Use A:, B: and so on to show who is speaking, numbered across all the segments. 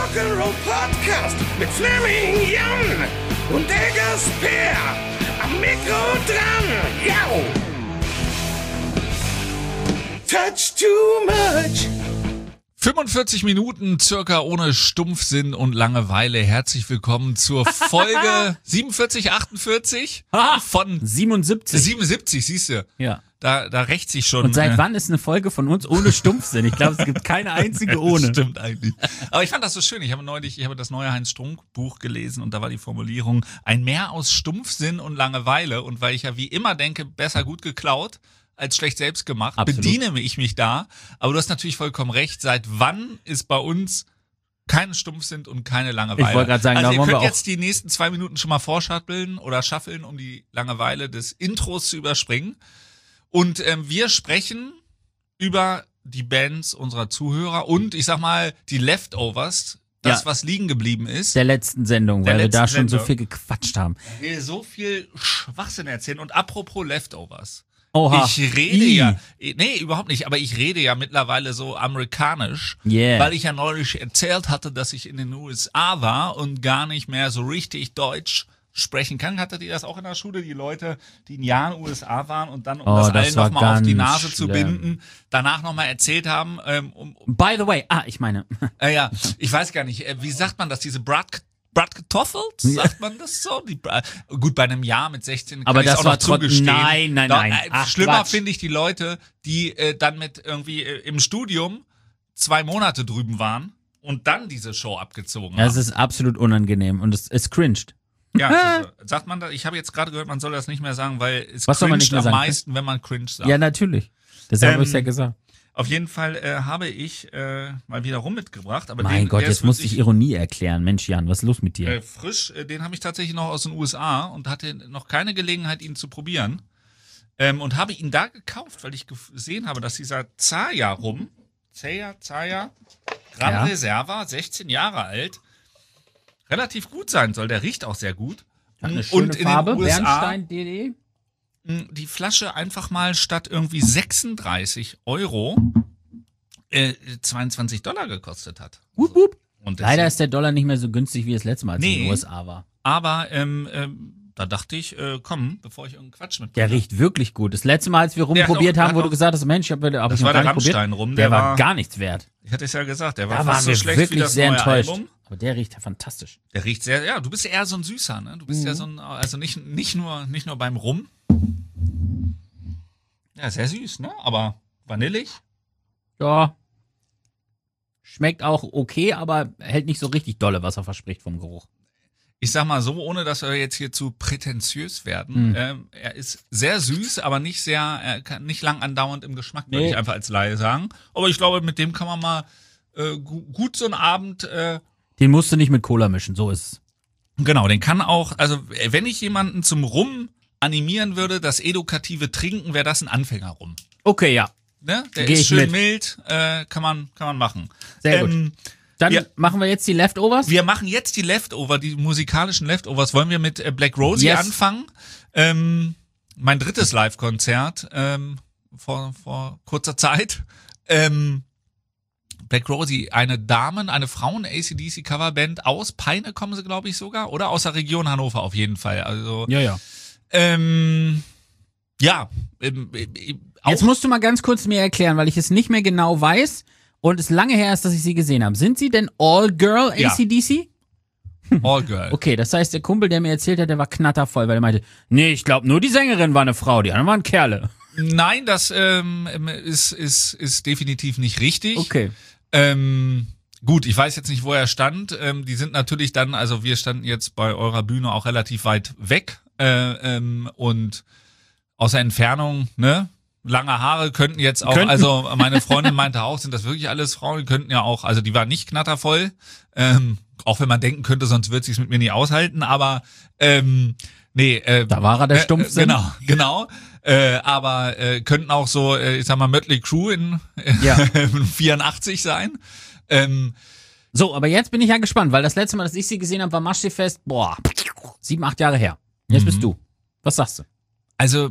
A: Rock'n'Roll Podcast mit Fleming Jan und der Gasper am Mikro dran. Yo! Touch too much.
B: 45 Minuten circa ohne Stumpfsinn und Langeweile. Herzlich willkommen zur Folge 47, 48 von
C: 77.
B: 77, siehst du.
C: Ja.
B: Da rächt sich schon.
C: Und seit wann ist eine Folge von uns ohne Stumpfsinn? Ich glaube, es gibt keine einzige ohne.
B: Stimmt eigentlich. Aber ich fand das so schön. Ich habe das neue Heinz-Strunk-Buch gelesen und da war die Formulierung: ein Meer aus Stumpfsinn und Langeweile. Und weil ich ja wie immer denke, besser gut geklaut als schlecht selbst gemacht,
C: Absolut.
B: bediene ich mich da. Aber du hast natürlich vollkommen recht. Seit wann ist bei uns keine Stumpfsinn und keine Langeweile?
C: Ich wollte gerade sagen,
B: also
C: da
B: ihr
C: wollen wir
B: könnt
C: auch
B: jetzt die nächsten 2 Minuten schon mal vorschatteln oder schaffeln, um die Langeweile des Intros zu überspringen. Und wir sprechen über die Bands unserer Zuhörer und ich sag mal die Leftovers, das,
C: Ja.
B: was liegen geblieben ist.
C: der letzten Sendung,
B: Der
C: weil wir da
B: letzten
C: schon so
B: Sendung.
C: viel gequatscht haben.
B: Wir so viel Schwachsinn erzählen. Und apropos Leftovers.
C: Oha.
B: Ich rede nee, überhaupt nicht, aber ich rede ja mittlerweile so amerikanisch,
C: Yeah.
B: weil ich ja neulich erzählt hatte, dass ich in den USA war und gar nicht mehr so richtig Deutsch sprechen kann. Hattet ihr das auch in der Schule, die Leute, die ein Jahr in den USA waren und dann, um das
C: das
B: allen
C: war
B: nochmal auf die
C: ganz
B: Nase zu
C: schlimm.
B: binden, danach nochmal erzählt haben,
C: By the way, ich meine,
B: ja, ich weiß gar nicht, wie sagt man das, diese Bratkartoffels? Sagt man das so? Gut, bei einem Jahr mit 16 kann
C: Aber
B: ich's
C: das
B: auch
C: war
B: noch zugestehen.
C: Nein. Ach,
B: Schlimmer
C: Quatsch.
B: finde ich die Leute, die dann mit irgendwie im Studium 2 Monate drüben waren und dann diese Show abgezogen
C: das
B: haben.
C: ist absolut unangenehm und es cringed.
B: Ja, sagt man das? Ich habe jetzt gerade gehört, man soll das nicht mehr sagen, weil es
C: Was soll man
B: cringet
C: nicht mehr
B: am
C: sagen?
B: meisten, wenn man cringe sagt.
C: Ja, natürlich. Deshalb habe ich ja gesagt.
B: Auf jeden Fall habe ich mal wieder rum mitgebracht. Aber
C: Mein Gott,
B: der
C: jetzt
B: ist
C: musste ich
B: wirklich,
C: Ironie erklären. Mensch, Jan, was ist los mit dir?
B: frisch, den habe ich tatsächlich noch aus den USA und hatte noch keine Gelegenheit, ihn zu probieren. Und habe ihn da gekauft, weil ich gesehen habe, dass dieser Zaya Gran
C: Ja.
B: Reserva, 16 Jahre alt, relativ gut sein soll. Der riecht auch sehr gut.
C: Hat eine
B: und
C: schöne
B: in
C: Farbe,
B: den USA
C: Bernstein.de.
B: die Flasche einfach mal statt irgendwie 36 € $22 gekostet hat.
C: Wup, wup.
B: Und
C: Leider
B: deswegen-
C: ist der Dollar nicht mehr so günstig wie das letzte Mal, als ich in
B: Nee.
C: den USA war.
B: Aber da dachte ich, komm, bevor ich irgendeinen Quatsch
C: Der
B: mitbringe.
C: riecht wirklich gut. Das letzte Mal, als wir rumprobiert
B: Der hat
C: haben, wo
B: auch-
C: du gesagt hast, Mensch, hab
B: Das
C: ich noch
B: war
C: gar
B: der
C: nicht probiert.
B: Rammstein-Rum,
C: Der
B: der
C: war
B: war-
C: gar nichts wert.
B: Ich hatte es ja gesagt, der war
C: Da
B: fast
C: waren
B: so
C: wir
B: schlecht wie
C: wirklich
B: das
C: sehr
B: neue
C: enttäuscht.
B: Album.
C: Aber der riecht ja fantastisch.
B: Der riecht sehr, ja, du bist ja eher so ein Süßer, ne? Du bist ja so ein, also nicht nur beim Rum. Ja, sehr süß, ne? Aber vanillig.
C: Ja. Schmeckt auch okay, aber hält nicht so richtig dolle, was er verspricht vom Geruch.
B: Ich sag mal so, ohne dass wir jetzt hier zu prätentiös werden. Er ist sehr süß, aber nicht nicht lang andauernd im Geschmack, würde
C: Nee.
B: ich einfach als Laie sagen. Aber ich glaube, mit dem kann man mal gut so einen Abend,
C: Den musst du nicht mit Cola mischen, so ist es.
B: genau, den kann auch, also wenn ich jemanden zum Rum animieren würde, das edukative Trinken, wäre das ein Anfängerrum.
C: Okay, ja.
B: Ne? Der
C: Geh
B: ist
C: ich
B: schön
C: mit.
B: mild, kann man machen.
C: Sehr gut. Dann
B: wir-
C: machen wir jetzt die Leftovers.
B: Wir machen jetzt die Leftover, die musikalischen Leftovers. Wollen wir mit Black Rosie
C: Yes.
B: anfangen? Mein drittes Live-Konzert vor kurzer Zeit. Black Rosie, eine Frauen-AC/DC-Coverband aus Peine kommen sie, glaube ich, sogar. Oder aus der Region Hannover auf jeden Fall. Also
C: Ja.
B: auch
C: Jetzt musst du mal ganz kurz mir erklären, weil ich es nicht mehr genau weiß und es lange her ist, dass ich sie gesehen habe. Sind sie denn All-Girl
B: Ja.
C: AC/DC?
B: All Girl.
C: Okay, das heißt, der Kumpel, der mir erzählt hat, der war knattervoll, weil er meinte, nee, ich glaube, nur die Sängerin war eine Frau, die anderen waren Kerle.
B: Nein, das ist definitiv nicht richtig.
C: Okay.
B: Gut, ich weiß jetzt nicht, wo er stand. Die sind natürlich dann, also wir standen jetzt bei eurer Bühne auch relativ weit weg und aus der Entfernung, ne? Lange Haare könnten jetzt auch, also meine Freundin meinte auch, sind das wirklich alles Frauen? Die könnten ja auch, also die waren nicht knattervoll, auch wenn man denken könnte, sonst wird sich's mit mir nie aushalten, aber nee.
C: Da war er der Stumpfsinn.
B: Genau. Aber könnten auch so, ich sag mal, Mötley Crüe in
C: Ja.
B: 84 sein.
C: So, aber jetzt bin ich ja gespannt, weil das letzte Mal, dass ich sie gesehen habe, war Maschsee-Fest, 7, 8 Jahre her. Jetzt bist du. Was sagst du?
B: Also,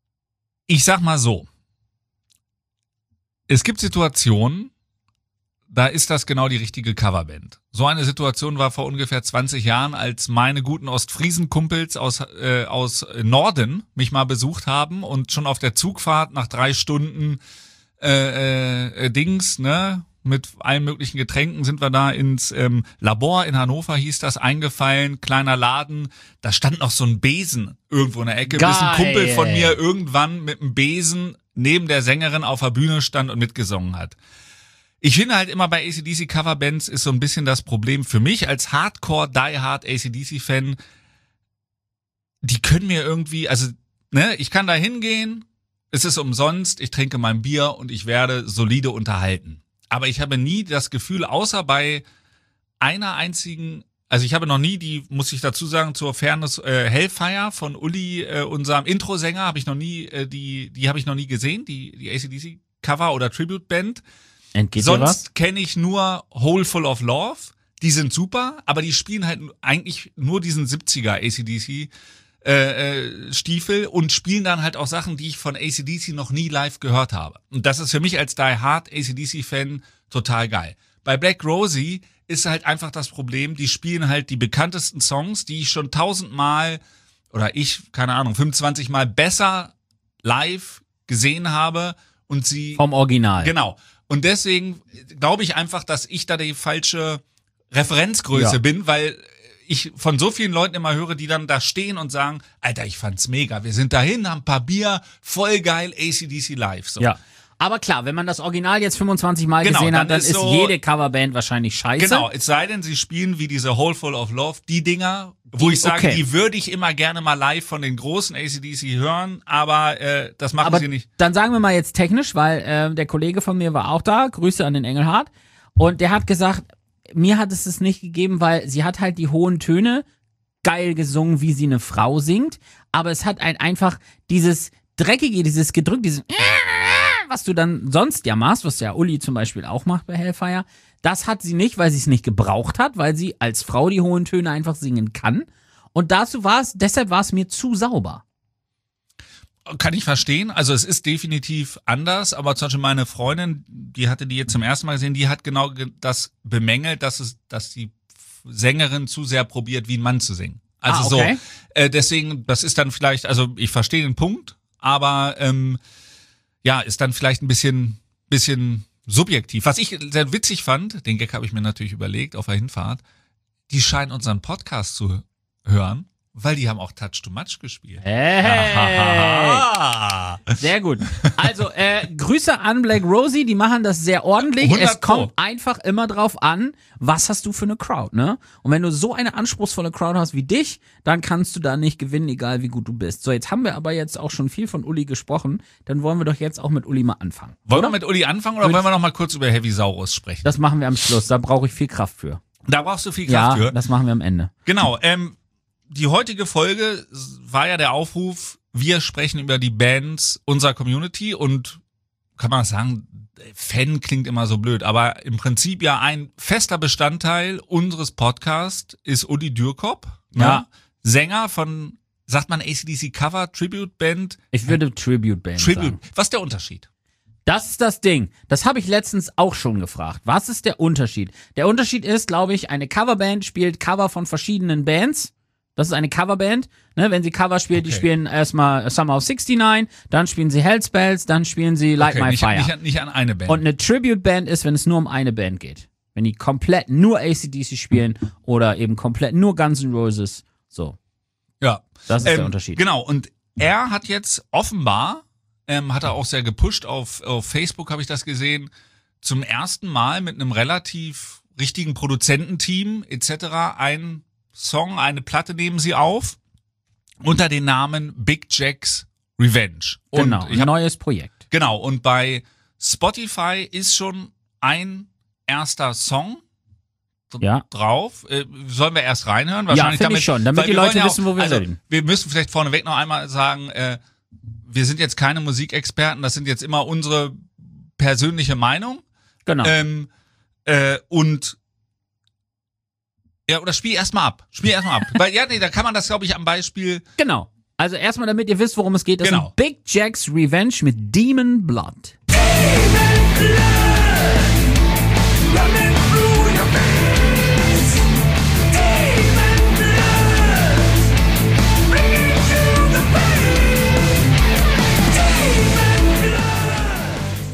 B: ich sag mal so. Es gibt Situationen, da ist das genau die richtige Coverband. So eine Situation war vor ungefähr 20 Jahren, als meine guten Ostfriesen-Kumpels aus Norden mich mal besucht haben und schon auf der Zugfahrt nach 3 Stunden mit allen möglichen Getränken sind wir da ins Labor in Hannover, hieß das, eingefallen, kleiner Laden. Da stand noch so ein Besen irgendwo in der Ecke, bis ein Kumpel von mir irgendwann mit einem Besen neben der Sängerin auf der Bühne stand und mitgesungen hat. Ich finde halt immer bei AC/DC Coverbands ist so ein bisschen das Problem für mich als Hardcore, Die-Hard AC/DC-Fan, die können mir irgendwie, also, ne, ich kann da hingehen, es ist umsonst, ich trinke mein Bier und ich werde solide unterhalten. Aber ich habe nie das Gefühl, außer bei einer einzigen, also ich habe noch nie die, muss ich dazu sagen, zur Fairness, Hellfire von Uli, unserem Intro-Sänger, habe ich noch nie, die habe ich noch nie gesehen, die AC/DC Cover- oder Tribute-Band. Sonst kenne ich nur Hole Full of Love, die sind super, aber die spielen halt eigentlich nur diesen 70er AC/DC Stiefel und spielen dann halt auch Sachen, die ich von AC/DC noch nie live gehört habe. Und das ist für mich als Die Hard AC/DC-Fan total geil. Bei Black Rosie ist halt einfach das Problem, die spielen halt die bekanntesten Songs, die ich schon 1000 Mal oder ich, keine Ahnung, 25 Mal besser live gesehen habe und sie...
C: Vom Original.
B: Genau. Und deswegen glaube ich einfach, dass ich da die falsche Referenzgröße bin, weil ich von so vielen Leuten immer höre, die dann da stehen und sagen, Alter, ich fand's mega, wir sind dahin, haben ein paar Bier, voll geil, AC/DC live. So.
C: Ja. Aber klar, wenn man das Original jetzt 25 Mal gesehen hat, dann ist so, jede Coverband wahrscheinlich scheiße.
B: Genau, es sei denn, sie spielen wie diese Hole Full of Love, die Dinger, wo ich sage, die würde ich immer gerne mal live von den großen AC/DC hören, aber das machen sie nicht.
C: Dann sagen wir mal jetzt technisch, weil der Kollege von mir war auch da, Grüße an den Engelhardt, und der hat gesagt, mir hat es nicht gegeben, weil sie hat halt die hohen Töne geil gesungen, wie sie eine Frau singt, aber es hat einfach dieses Dreckige, dieses Gedrückt, dieses was du dann sonst ja machst, was ja Uli zum Beispiel auch macht bei Hellfire, das hat sie nicht, weil sie es nicht gebraucht hat, weil sie als Frau die hohen Töne einfach singen kann. Und deshalb war es mir zu sauber.
B: Kann ich verstehen. Also es ist definitiv anders, aber zum Beispiel meine Freundin, die hatte die jetzt zum ersten Mal gesehen, die hat genau das bemängelt, dass die Sängerin zu sehr probiert, wie ein Mann zu singen. Also
C: okay.
B: So, deswegen, das ist dann vielleicht, also ich verstehe den Punkt, aber ist dann vielleicht ein bisschen subjektiv. Was ich sehr witzig fand, den Gag habe ich mir natürlich überlegt auf der Hinfahrt, die scheinen unseren Podcast zu hören, weil die haben auch Touch Too Much gespielt.
C: Hey. Sehr gut. Also, Grüße an Black Rosie, die machen das sehr ordentlich.
B: 100
C: Es kommt einfach immer drauf an, was hast du für eine Crowd, ne? Und wenn du so eine anspruchsvolle Crowd hast wie dich, dann kannst du da nicht gewinnen, egal wie gut du bist. So, jetzt haben wir aber jetzt auch schon viel von Uli gesprochen, dann wollen wir doch jetzt auch mit Uli mal anfangen.
B: Wollen wir mit Uli anfangen oder wollen wir noch mal kurz über Heavy Saurus sprechen?
C: Das machen wir am Schluss, da brauche ich viel Kraft für.
B: Da brauchst du viel Kraft für?
C: Ja, das machen wir am Ende.
B: Genau, die heutige Folge war ja der Aufruf, wir sprechen über die Bands unserer Community und kann man sagen, Fan klingt immer so blöd, aber im Prinzip ja ein fester Bestandteil unseres Podcasts ist Uli Dürkop,
C: ja.
B: Sänger von, sagt man AC/DC Cover, Tribute Band?
C: Ich würde Tribute Band sagen.
B: Was ist der Unterschied?
C: Das ist das Ding. Das habe ich letztens auch schon gefragt. Was ist der Unterschied? Der Unterschied ist, glaube ich, eine Coverband spielt Cover von verschiedenen Bands. Das ist eine Coverband, ne? Wenn sie Cover spielt, die spielen erstmal Summer of 69, dann spielen sie Hellspells, dann spielen sie Light My Fire.
B: Nicht an eine Band.
C: Und eine Tribute-Band ist, wenn es nur um eine Band geht. Wenn die komplett nur AC/DC spielen oder eben komplett nur Guns N' Roses. So.
B: Ja.
C: Das ist der Unterschied.
B: Genau. Und er hat jetzt offenbar, hat er auch sehr gepusht auf Facebook, habe ich das gesehen, zum ersten Mal mit einem relativ richtigen Produzententeam etc. eine Platte nehmen sie auf unter dem Namen Big Jack's Revenge. Und
C: genau, ein neues Projekt.
B: Genau, und bei Spotify ist schon ein erster Song drauf. Sollen wir erst reinhören? Wahrscheinlich
C: ja, finde ich schon, damit die Leute wissen, wo wir sind.
B: Wir müssen vielleicht vorneweg noch einmal sagen, wir sind jetzt keine Musikexperten, das sind jetzt immer unsere persönliche Meinung.
C: Genau.
B: Oder spiel erstmal ab. Weil da kann man das, glaube ich, am Beispiel.
C: Genau. Also erstmal, damit ihr wisst, worum es geht. Das ist Big Jack's Revenge mit Demon Blood.
A: Demon Blood.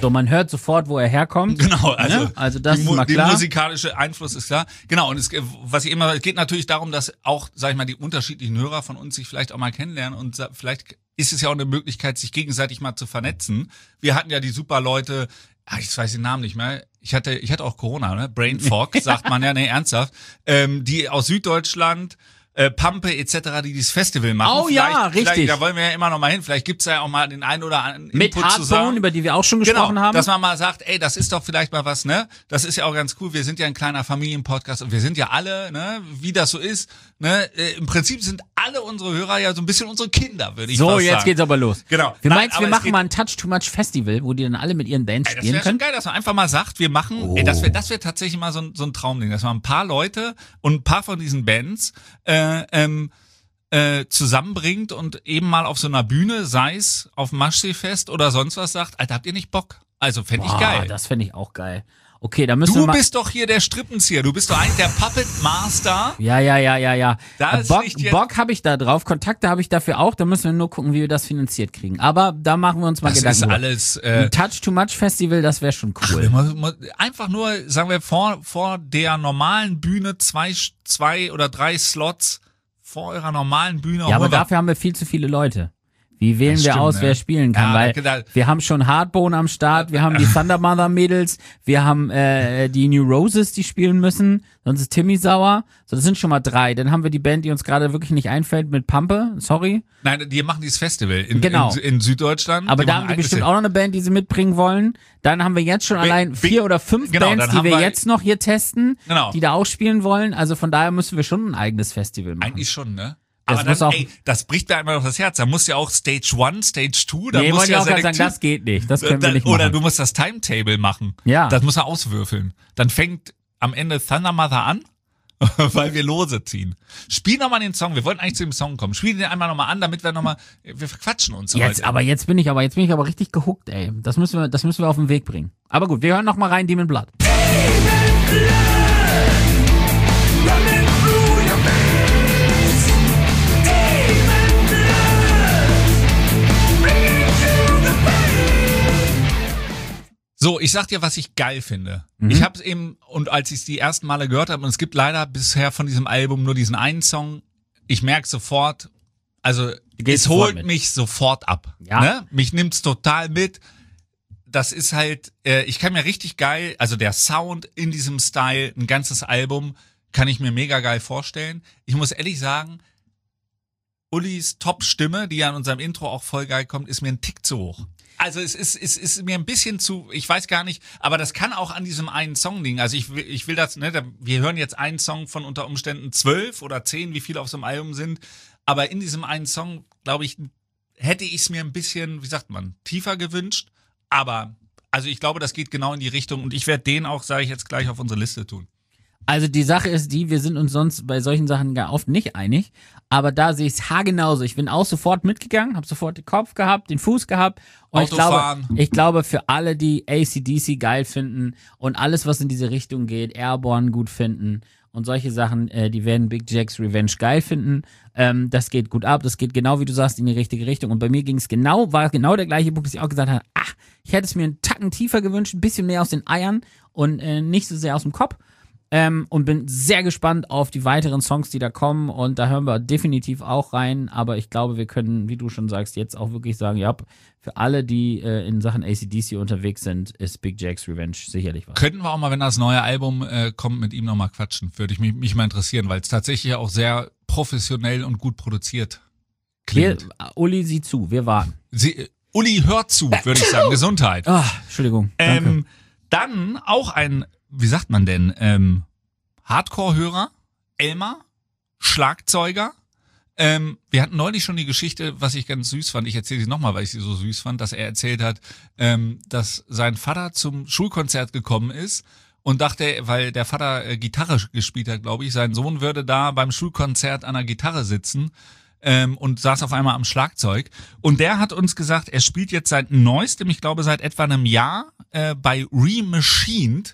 C: So, man hört sofort, wo er herkommt.
B: Genau, also,
C: ne? Also das ist mal
B: der
C: klar.
B: musikalische Einfluss ist klar. Genau, und es geht natürlich darum, dass auch, sag ich mal, die unterschiedlichen Hörer von uns sich vielleicht auch mal kennenlernen und vielleicht ist es ja auch eine Möglichkeit, sich gegenseitig mal zu vernetzen. Wir hatten ja die super Leute, ich weiß den Namen nicht mehr, ich hatte auch Corona, ne? Brain Fog, sagt man ja, nee, ernsthaft, die aus Süddeutschland, Pampe etc., die dieses Festival machen.
C: Oh ja, richtig.
B: Da wollen wir ja immer noch mal hin. Vielleicht gibt's ja auch mal den einen oder anderen
C: Mit
B: Input zusammen.
C: Hardbone, über die wir auch schon gesprochen haben.
B: Dass man mal sagt, ey, das ist doch vielleicht mal was, ne? Das ist ja auch ganz cool. Wir sind ja ein kleiner Familienpodcast und wir sind ja alle, ne, wie das so ist, ne? Im Prinzip sind alle unsere Hörer ja so ein bisschen unsere Kinder, würde ich fast sagen.
C: So, jetzt geht's aber los.
B: Genau.
C: Wir machen mal ein Touch Too Much Festival, wo die dann alle mit ihren Bands
B: Das
C: spielen
B: wäre schon
C: können.
B: geil, dass man einfach mal sagt, wir machen, das wäre tatsächlich mal so ein Traumding, dass man ein paar Leute und ein paar von diesen Bands zusammenbringt und eben mal auf so einer Bühne, sei es auf dem Maschseefest oder sonst was, sagt, Alter, habt ihr nicht Bock? Also fände ich geil.
C: Das fände ich auch geil. Okay, da müssen wir
B: Du
C: mal...
B: bist doch hier der Strippenzieher, du bist doch eigentlich der Puppet Master.
C: Ja.
B: Da ist
C: Bock,
B: nicht jetzt-
C: Bock habe ich da drauf, Kontakte habe ich dafür auch, da müssen wir nur gucken, wie wir das finanziert kriegen. Aber da machen wir uns mal
B: Das
C: Gedanken.
B: ist
C: drüber.
B: alles
C: Ein Touch Too Much Festival, das wäre schon cool.
B: einfach nur, sagen wir, vor der normalen Bühne zwei oder drei Slots vor eurer normalen Bühne.
C: Ja, aber
B: holen wir-
C: dafür haben wir viel zu viele Leute. Wie wählen
B: Das
C: wir
B: stimmt,
C: aus,
B: ne?
C: wer spielen kann?
B: Ja,
C: Weil
B: da-
C: wir haben schon Hardbone am Start, wir haben die Thunder Mother Mädels, wir haben die New Roses, die spielen müssen, sonst ist Timmy sauer. So, das sind schon mal 3. Dann haben wir die Band, die uns gerade wirklich nicht einfällt, mit Pampe, sorry.
B: Nein, die machen dieses Festival
C: Genau.
B: in Süddeutschland.
C: Aber da
B: machen
C: haben die
B: eigenes-
C: bestimmt auch noch eine Band, die sie mitbringen wollen. Dann haben wir jetzt schon allein 4 oder 5
B: genau,
C: Bands,
B: dann
C: die
B: haben
C: wir
B: wir-
C: jetzt noch hier testen,
B: Genau.
C: die da auch spielen wollen. Also von daher müssen wir schon ein eigenes Festival machen.
B: Eigentlich schon, ne?
C: Das
B: Aber
C: muss
B: dann,
C: auch-
B: das bricht mir einmal auf das Herz. Da muss ja auch Stage 1, Stage 2, da
C: Nee,
B: muss
C: wollte ich
B: ja
C: auch gerade sagen,
B: selektiv-
C: das geht nicht. Das können wir nicht
B: Oder
C: machen.
B: du musst das Timetable machen.
C: Ja.
B: Das muss er auswürfeln. Dann fängt am Ende Thunder Mother an, weil wir Lose ziehen. Spiel nochmal den Song. Wir wollten eigentlich zu dem Song kommen. Spiel den einmal nochmal an, damit wir verquatschen uns
C: Jetzt
B: heute.
C: bin ich aber richtig gehuckt, ey. Das müssen wir auf den Weg bringen. Aber gut, wir hören noch mal rein, Demon Blood.
B: So, ich sag dir, was ich geil finde. Ich hab's eben, und als ich es die ersten Male gehört habe, und es gibt leider bisher von diesem Album nur diesen einen Song, ich merke sofort, also
C: gehst
B: es
C: sofort
B: holt
C: mit.
B: mich sofort ab.
C: Ja.
B: Ne? Mich nimmt's total mit. Das ist halt, ich kann mir richtig geil, also der Sound in diesem Style, ein ganzes Album, kann ich mir mega geil vorstellen. Ich muss ehrlich sagen, Ullis Top-Stimme, die ja in unserem Intro auch voll geil kommt, ist mir ein Tick zu hoch. Also es ist mir ein bisschen zu, ich weiß gar nicht, aber das kann auch an diesem einen Song liegen. Also ich will das, ne, wir hören jetzt einen Song von unter Umständen 12 oder 10, wie viele auf so einem Album sind, aber in diesem einen Song, glaube ich, hätte ich es mir ein bisschen, wie sagt man, tiefer gewünscht, aber also ich glaube, das geht genau in die Richtung und ich werde den auch, sage ich jetzt gleich, auf unsere Liste tun.
C: Also die Sache ist die, wir sind uns sonst bei solchen Sachen gar oft nicht einig, aber da sehe ich es haargenauso. Ich bin auch sofort mitgegangen, habe sofort den Kopf gehabt, den Fuß gehabt und
B: Autofahren.
C: ich glaube für alle, die AC/DC geil finden und alles, was in diese Richtung geht, Airborne gut finden und solche Sachen, die werden Big Jack's Revenge geil finden. Das geht gut ab, das geht genau, wie du sagst, in die richtige Richtung. Und bei mir war genau der gleiche Punkt, dass ich auch gesagt habe, ich hätte es mir einen Tacken tiefer gewünscht, ein bisschen mehr aus den Eiern und nicht so sehr aus dem Kopf. Und bin sehr gespannt auf die weiteren Songs, die da kommen. Und da hören wir definitiv auch rein. Aber ich glaube, wir können, wie du schon sagst, jetzt auch wirklich sagen, ja, für alle, die in Sachen AC/DC unterwegs sind, ist Big Jack's Revenge sicherlich was.
B: Könnten wir auch mal, wenn das neue Album kommt, mit ihm nochmal quatschen. Würde ich mich mal interessieren, weil es tatsächlich auch sehr professionell und gut produziert klingt.
C: Uli, sieh zu, wir warten.
B: Uli, hört zu, würde ich sagen. Gesundheit.
C: Entschuldigung, danke.
B: Dann auch ein, wie sagt man denn, Hardcore-Hörer, Elmar, Schlagzeuger. Wir hatten neulich schon die Geschichte, was ich ganz süß fand. Ich erzähle sie nochmal, weil ich sie so süß fand, dass er erzählt hat, dass sein Vater zum Schulkonzert gekommen ist und dachte, weil der Vater Gitarre gespielt hat, glaube ich, sein Sohn würde da beim Schulkonzert an der Gitarre sitzen und saß auf einmal am Schlagzeug. Und der hat uns gesagt, er spielt jetzt seit neuestem, ich glaube seit etwa einem Jahr, bei Remachined.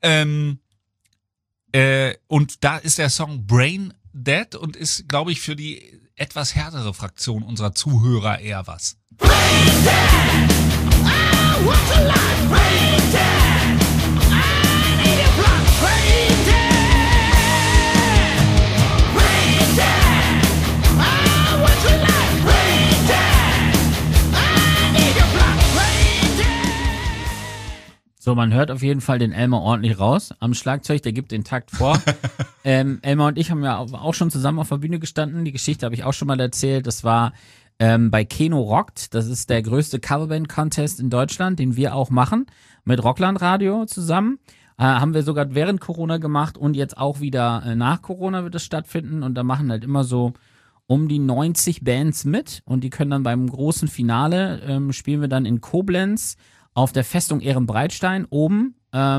B: Und da ist der Song Brain Dead und ist, glaube ich, für die etwas härtere Fraktion unserer Zuhörer eher was.
D: Brain dead. Oh,
C: So, man hört auf jeden Fall den Elmar ordentlich raus am Schlagzeug, der gibt den Takt vor. Elmar und ich haben ja auch schon zusammen auf der Bühne gestanden, die Geschichte habe ich auch schon mal erzählt, das war bei Keno Rockt, das ist der größte Coverband-Contest in Deutschland, den wir auch machen, mit Rockland Radio zusammen. Haben wir sogar während Corona gemacht und jetzt auch wieder nach Corona wird es stattfinden und da machen halt immer so um die 90 Bands mit und die können dann beim großen Finale, spielen wir dann in Koblenz auf der Festung Ehrenbreitstein oben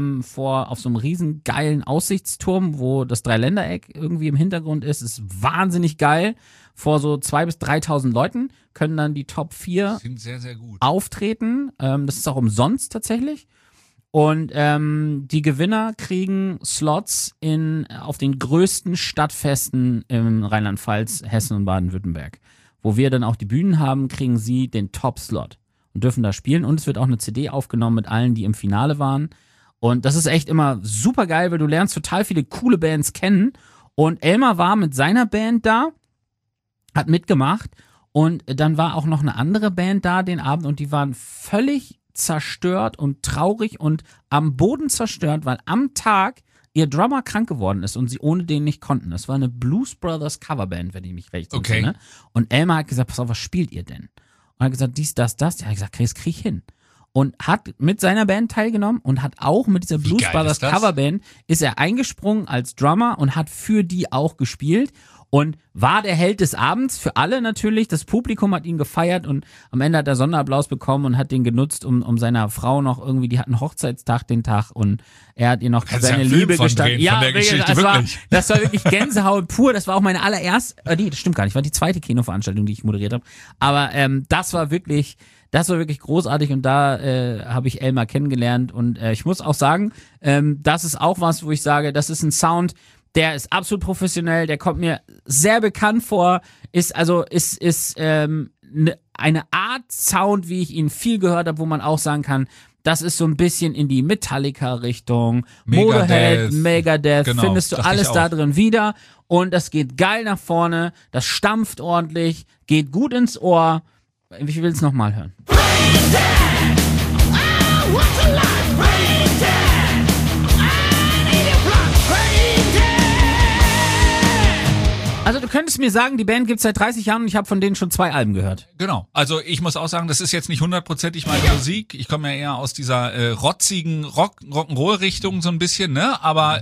C: auf so einem riesen geilen Aussichtsturm, wo das Dreiländereck irgendwie im Hintergrund ist wahnsinnig geil. Vor so 2.000 bis 3.000 Leuten können dann die Top 4
B: sehr, sehr gut.
C: auftreten. Das ist auch umsonst tatsächlich. Und die Gewinner kriegen Slots auf den größten Stadtfesten in Rheinland-Pfalz, Hessen und Baden-Württemberg. Wo wir dann auch die Bühnen haben, kriegen sie den Top-Slot und dürfen da spielen. Und es wird auch eine CD aufgenommen mit allen, die im Finale waren. Und das ist echt immer super geil, weil du lernst total viele coole Bands kennen. Und Elmar war mit seiner Band da, hat mitgemacht. Und dann war auch noch eine andere Band da den Abend und die waren völlig zerstört und traurig und am Boden zerstört, weil am Tag ihr Drummer krank geworden ist und sie ohne den nicht konnten. Das war eine Blues Brothers Coverband, wenn ich mich recht entsinne. Und Elmar hat gesagt, pass auf, was spielt ihr denn? Und hat gesagt, dies, das. Der hat gesagt, das krieg ich hin. Und hat mit seiner Band teilgenommen und hat auch mit dieser Blues Brothers Coverband ist er eingesprungen als Drummer und hat für die auch gespielt und war der Held des Abends für alle natürlich. Das Publikum hat ihn gefeiert und am Ende hat er Sonderapplaus bekommen und hat den genutzt, um seiner Frau noch irgendwie, die hatten Hochzeitstag den Tag und er hat ihr noch seine Liebe gestanden.
B: Ja,
C: das war wirklich Gänsehaut pur. Das war auch meine allererste, nee, das stimmt gar nicht, war die zweite Kinoveranstaltung, die ich moderiert habe. Aber das war wirklich großartig und da habe ich Elmar kennengelernt und ich muss auch sagen, das ist auch was, wo ich sage, das ist ein Sound, der ist absolut professionell, der kommt mir sehr bekannt vor, ist eine Art Sound, wie ich ihn viel gehört habe, wo man auch sagen kann, das ist so ein bisschen in die Metallica-Richtung, Motorhead, Megadeth,
B: genau,
C: findest du alles da drin wieder und das geht geil nach vorne, das stampft ordentlich, geht gut ins Ohr. Ich will es nochmal hören. Also du könntest mir sagen, die Band gibt's seit 30 Jahren und ich habe von denen schon 2 Alben gehört.
B: Genau. Also ich muss auch sagen, das ist jetzt nicht 100%ig meine Musik. Ich komme ja eher aus dieser rotzigen Rock'n'Roll-Richtung so ein bisschen, ne? Aber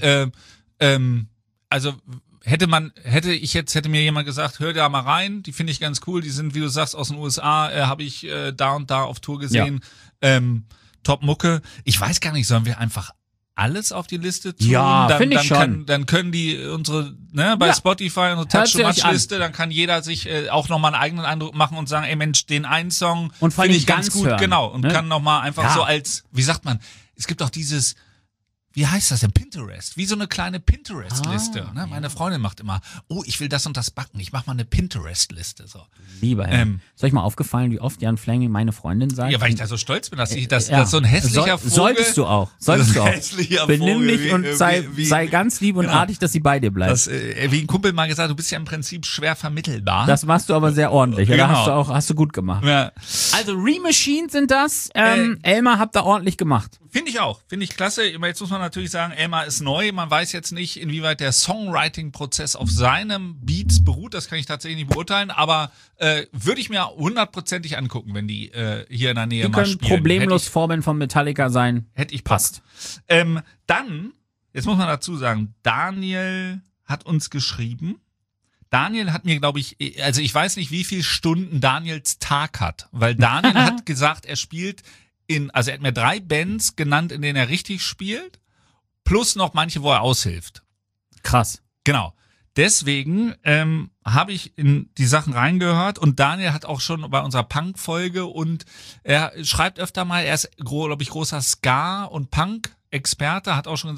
B: also hätte mir jemand gesagt, hör da mal rein, die finde ich ganz cool, die sind, wie du sagst, aus den USA, habe ich da und da auf Tour gesehen. Ja. Top Mucke. Ich weiß gar nicht, sollen wir einfach alles auf die Liste tun?
C: Ja, finde ich schon.
B: Dann können die bei Spotify unsere Touch-to-Match-Liste, dann kann jeder sich auch nochmal einen eigenen Eindruck machen und sagen, ey Mensch, den einen Song finde ich ganz gut, hören, genau, und kann nochmal einfach so als, wie sagt man, es gibt auch dieses, wie heißt das denn? Pinterest. Wie so eine kleine Pinterest-Liste. Ne? Meine Freundin macht immer, ich will das und das backen. Ich mach mal eine Pinterest-Liste. So.
C: Lieber Herr. Ist euch mal aufgefallen, wie oft Jan Fleming meine Freundin sagt?
B: Ja, weil ich da so stolz bin, dass das so ein hässlicher Vogel.
C: Solltest du auch. Benimm dich und sei ganz lieb und artig, dass sie bei dir bleibt.
B: Wie ein Kumpel mal gesagt, du bist ja im Prinzip schwer vermittelbar.
C: Das machst du aber sehr ordentlich.
B: Genau.
C: Da hast du gut gemacht.
B: Ja.
C: Also Remachine sind das. Elmar habt da ordentlich gemacht.
B: Finde ich auch. Finde ich klasse. Jetzt muss man natürlich sagen, Elmar ist neu. Man weiß jetzt nicht, inwieweit der Songwriting-Prozess auf seinem Beats beruht. Das kann ich tatsächlich nicht beurteilen. Aber würde ich mir 100%ig angucken, wenn die hier in der Nähe mal spielen.
C: Die können problemlos Vorband von Metallica sein.
B: Hätte ich passt. Dann, jetzt muss man dazu sagen, Daniel hat uns geschrieben. Daniel hat mir, glaube ich, also ich weiß nicht, wie viele Stunden Daniels Tag hat. Weil Daniel hat gesagt, er spielt also er hat mir 3 Bands genannt, in denen er richtig spielt, plus noch manche, wo er aushilft.
C: Krass.
B: Genau. Deswegen habe ich in die Sachen reingehört und Daniel hat auch schon bei unserer Punk-Folge und er schreibt öfter mal, er ist, glaube ich, großer Ska- und Punk-Experte, hat auch schon gesagt,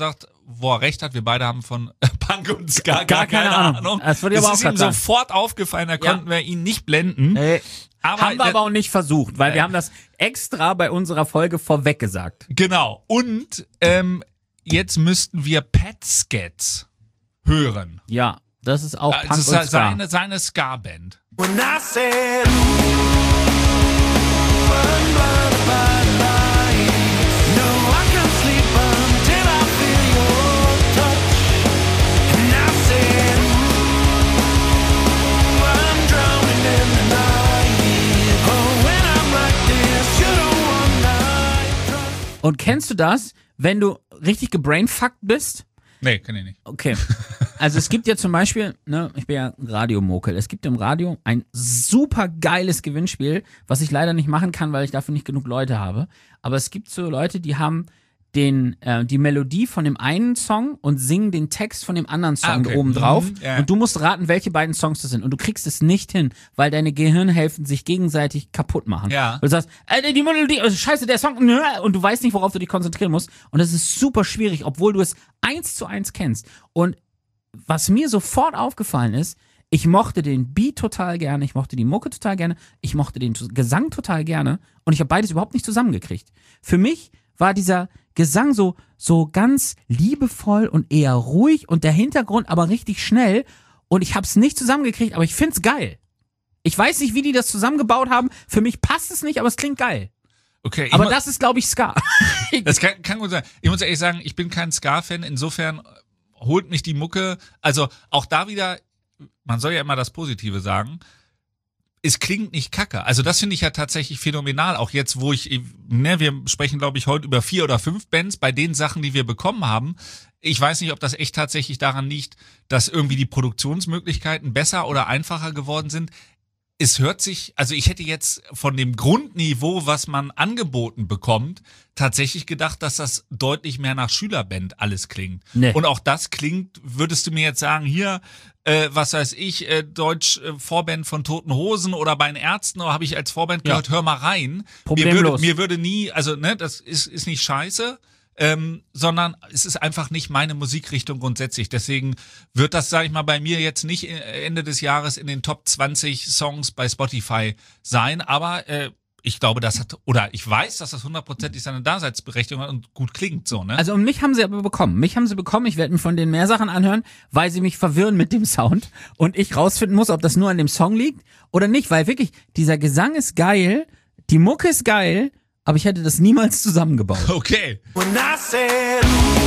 B: wo er recht hat. Wir beide haben von Punk und Ska
C: Gar keine Ahnung. Das würde ich aber auch
B: ist ihm
C: grad sagen.
B: sofort aufgefallen, da konnten wir ihn nicht blenden.
C: Haben wir aber auch nicht versucht, weil wir haben das extra bei unserer Folge vorweg gesagt.
B: Genau. Und jetzt müssten wir Pat Skats hören.
C: Ja, das ist auch Punk
B: Das
C: und
B: ist
C: Ska.
B: seine Ska-Band.
A: When I said, I'm blinded by the light. No, I can't sleep until I feel your touch. And I said, I'm drowning in the night. Oh, when I'm like this, you're the one I trust.
C: Und kennst du das, wenn du richtig gebrainfuckt bist?
B: Nee, kenn ich nicht.
C: Okay. Also es gibt ja zum Beispiel, ne, ich bin ja Radiomokel, es gibt im Radio ein super geiles Gewinnspiel, was ich leider nicht machen kann, weil ich dafür nicht genug Leute habe. Aber es gibt so Leute, die haben die Melodie von dem einen Song und singen den Text von dem anderen Song
B: okay.
C: oben drauf.
B: Ja.
C: Und du musst raten, welche beiden Songs das sind. Und du kriegst es nicht hin, weil deine Gehirnhälften sich gegenseitig kaputt machen.
B: Ja.
C: Und du sagst, die Melodie, scheiße, der Song, und du weißt nicht, worauf du dich konzentrieren musst. Und das ist super schwierig, obwohl du es 1:1 kennst. Und was mir sofort aufgefallen ist, ich mochte den Beat total gerne, ich mochte die Mucke total gerne, ich mochte den Gesang total gerne und ich habe beides überhaupt nicht zusammengekriegt. Für mich war dieser Gesang so ganz liebevoll und eher ruhig und der Hintergrund aber richtig schnell und ich habe es nicht zusammengekriegt, aber ich find's geil. Ich weiß nicht, wie die das zusammengebaut haben, für mich passt es nicht, aber es klingt geil.
B: Okay.
C: Aber das ist, glaube ich, Ska.
B: Das kann gut sein. Ich muss ehrlich sagen, ich bin kein Ska-Fan, insofern holt mich die Mucke, also auch da wieder, man soll ja immer das Positive sagen, es klingt nicht kacke. Also das finde ich ja tatsächlich phänomenal. Auch jetzt, wo wir sprechen, glaube ich, heute über 4 oder 5 Bands bei den Sachen, die wir bekommen haben. Ich weiß nicht, ob das echt tatsächlich daran liegt, dass irgendwie die Produktionsmöglichkeiten besser oder einfacher geworden sind. Es hört sich, also ich hätte jetzt von dem Grundniveau, was man angeboten bekommt, tatsächlich gedacht, dass das deutlich mehr nach Schülerband alles klingt.
C: Nee.
B: Und auch das klingt, würdest du mir jetzt sagen, hier, was weiß ich, Deutsch Vorband von Toten Hosen oder bei den Ärzten, oder habe ich als Vorband gehört, hör mal rein.
C: Problemlos.
B: Mir würde nie, also ne, das ist nicht scheiße. Sondern es ist einfach nicht meine Musikrichtung grundsätzlich. Deswegen wird das, sage ich mal, bei mir jetzt nicht Ende des Jahres in den Top 20 Songs bei Spotify sein. Aber ich glaube, ich weiß, dass das 100%ig seine Daseinsberechtigung hat und gut klingt so, ne?
C: Also und mich haben sie aber bekommen. Ich werde mir von denen mehr Sachen anhören, weil sie mich verwirren mit dem Sound und ich rausfinden muss, ob das nur an dem Song liegt oder nicht. Weil wirklich, dieser Gesang ist geil, die Mucke ist geil, aber ich hätte das niemals zusammengebaut.
B: Okay.
A: When I said,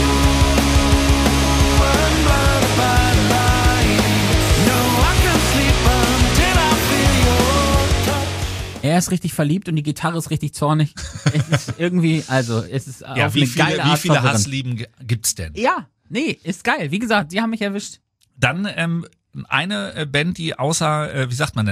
A: I'm blinded by the light. No, I can't sleep until I feel your touch.
C: Er ist richtig verliebt und die Gitarre ist richtig zornig. Es ist irgendwie, also es ist
B: Ja,
C: auf
B: wie
C: eine geile Art
B: viele
C: verwirrend.
B: Hasslieben gibt's denn?
C: Ja, nee, ist geil. Wie gesagt, die haben mich erwischt.
B: Dann eine Band, die außer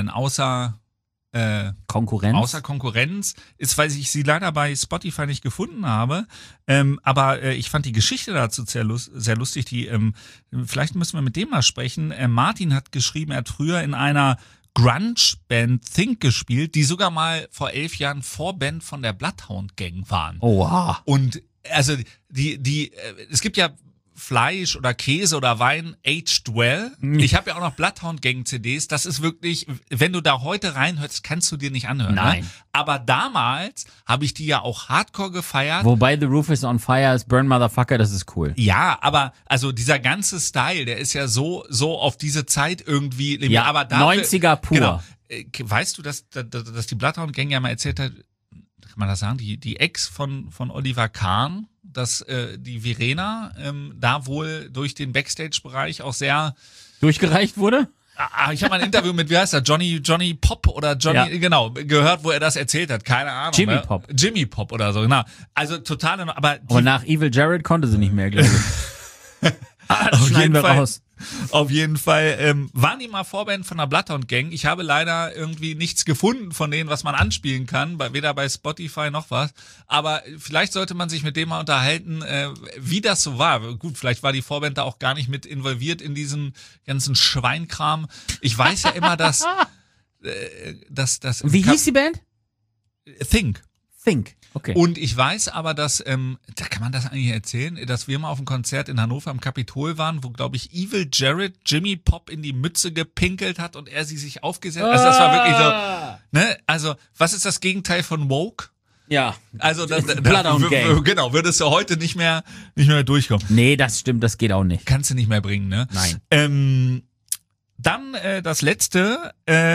B: Konkurrenz ist, weil ich sie leider bei Spotify nicht gefunden habe. Aber ich fand die Geschichte dazu sehr lustig. Vielleicht müssen wir mit dem mal sprechen. Martin hat geschrieben, er hat früher in einer Grunge-Band Think gespielt, die sogar mal vor 11 Jahren Vorband von der Bloodhound Gang waren.
C: Oh, wow.
B: Und also es gibt ja Fleisch oder Käse oder Wein aged well. Ich habe ja auch noch Bloodhound Gang CDs. Das ist wirklich, wenn du da heute reinhörst, kannst du dir nicht anhören.
C: Nein.
B: Ne? Aber damals habe ich die ja auch hardcore gefeiert.
C: Wobei The Roof is on Fire ist Burn Motherfucker, das ist cool.
B: Ja, aber also dieser ganze Style, der ist ja so auf diese Zeit irgendwie.
C: Ja,
B: aber dafür,
C: 90er pur.
B: Genau. Weißt du, dass die Bloodhound Gang ja mal erzählt hat, kann man das sagen, die Ex von Oliver Kahn, dass die Verena da wohl durch den Backstage-Bereich auch sehr
C: Durchgereicht wurde?
B: Ich habe mal ein Interview mit, wie heißt er, Johnny Pop oder Johnny, genau, gehört, wo er das erzählt hat, keine Ahnung. Jimmy Pop oder so, genau. Also total, aber
C: nach Evil Jared konnte sie nicht mehr, glaube ich.
B: Auf jeden Fall waren die mal Vorband von der Bloodhound Gang. Ich habe leider irgendwie nichts gefunden von denen, was man anspielen kann, weder bei Spotify noch was. Aber vielleicht sollte man sich mit dem mal unterhalten, wie das so war. Gut, vielleicht war die Vorband da auch gar nicht mit involviert in diesen ganzen Schweinkram. Ich weiß ja immer, dass
C: Wie hieß die Band?
B: Think.
C: Think. Okay.
B: Und ich weiß aber, dass, da kann man das eigentlich erzählen, dass wir mal auf einem Konzert in Hannover am Kapitol waren, wo, glaube ich, Evil Jared Jimmy Pop in die Mütze gepinkelt hat und er sie sich aufgesetzt hat. Also das war wirklich so, ne? Also, was ist das Gegenteil von woke?
C: Ja.
B: Also,
C: Bloodhound Gang.
B: Genau, würdest du heute nicht mehr durchkommen.
C: Nee, das stimmt, das geht auch nicht.
B: Kannst du nicht mehr bringen, ne?
C: Nein.
B: Dann das letzte,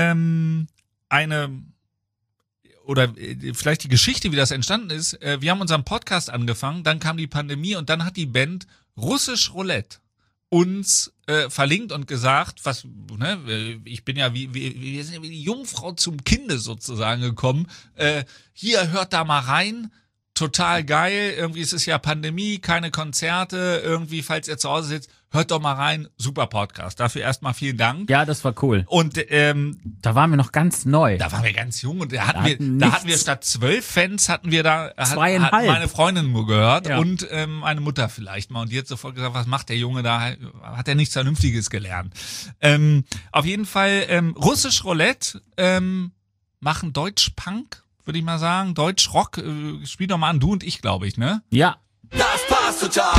B: vielleicht die Geschichte, wie das entstanden ist. Wir haben unseren Podcast angefangen, dann kam die Pandemie und dann hat die Band Russisch Roulette uns verlinkt und gesagt, was, ne, ich bin ja wir sind ja wie die Jungfrau zum Kinde sozusagen gekommen. Hier, hört da mal rein. Total geil, irgendwie ist es ja Pandemie, keine Konzerte, irgendwie, falls ihr zu Hause sitzt, hört doch mal rein, super Podcast. Dafür erstmal vielen Dank.
C: Ja, das war cool.
B: Und
C: Da waren wir noch ganz neu.
B: da waren wir ganz jung und da hatten wir statt 12 Fans hatten wir da hat
C: 2,5.
B: meine Freundin nur gehört
C: Ja.
B: und meine Mutter vielleicht mal und die hat sofort gesagt, was macht der Junge da? Hat er nichts Vernünftiges gelernt. Auf jeden Fall Russisch Roulette machen Deutsch-Punk, würde ich mal sagen, Deutsch-Rock. Spiel doch mal an, du und ich, glaube ich, ne?
C: Ja.
A: Das passt total.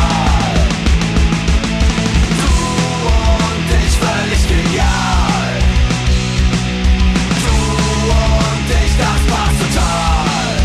A: Du und ich völlig genial. Du und ich, das passt total.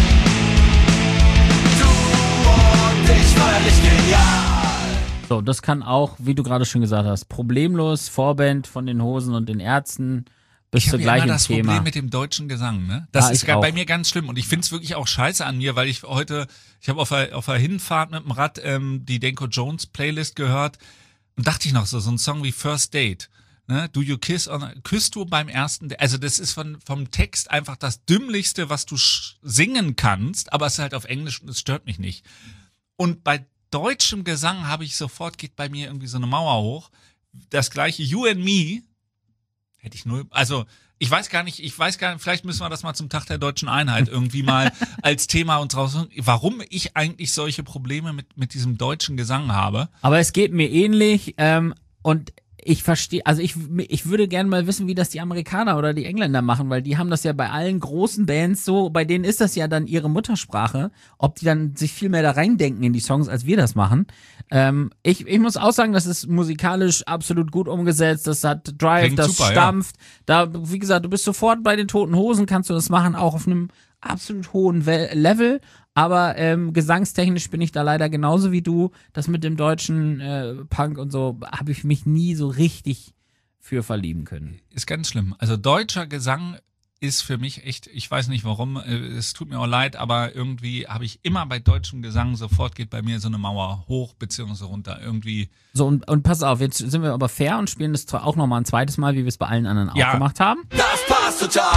A: Du und ich völlig genial.
C: So, das kann auch, wie du gerade schon gesagt hast, problemlos Vorband von den Hosen und den Ärzten bis
B: Ich
C: zur
B: habe ja immer
C: gleichen
B: das
C: Thema.
B: Problem mit dem deutschen Gesang, ne? Das
C: Ja,
B: ist
C: ich
B: bei
C: auch.
B: mir ganz schlimm und ich find's wirklich auch scheiße an mir, weil ich habe auf der Hinfahrt mit dem Rad die Danko Jones Playlist gehört und dachte ich noch so ein Song wie First Date, ne? Do you küsst du beim ersten Date? Also das ist vom Text einfach das Dümmlichste, was du singen kannst, aber es ist halt auf Englisch und es stört mich nicht. Und bei deutschem Gesang geht bei mir irgendwie so eine Mauer hoch. Das gleiche You and Me hätte ich null, also ich weiß gar nicht, vielleicht müssen wir das mal zum Tag der deutschen Einheit irgendwie mal als Thema uns raussuchen, warum ich eigentlich solche Probleme mit diesem deutschen Gesang habe.
C: Aber es geht mir ähnlich und ich verstehe, also ich würde gerne mal wissen, wie das die Amerikaner oder die Engländer machen, weil die haben das ja bei allen großen Bands so, bei denen ist das ja dann ihre Muttersprache, ob die dann sich viel mehr da reindenken in die Songs, als wir das machen. Ich muss auch sagen, das ist musikalisch absolut gut umgesetzt, das hat Drive,
B: Klingt
C: das
B: super,
C: stampft, da, wie gesagt, du bist sofort bei den Toten Hosen, kannst du das machen, auch auf einem absolut hohen Level, aber gesangstechnisch bin ich da leider genauso wie du. Das mit dem deutschen Punk und so habe ich mich nie so richtig für verlieben können.
B: Ist ganz schlimm. Also deutscher Gesang ist für mich echt, ich weiß nicht warum, es tut mir auch leid, aber irgendwie habe ich immer bei deutschem Gesang, sofort geht bei mir so eine Mauer hoch beziehungsweise runter. Irgendwie.
C: So, und pass auf, jetzt sind wir aber fair und spielen das auch nochmal ein zweites Mal, wie wir es bei allen anderen
B: Ja.
C: auch gemacht haben.
A: Das passt total.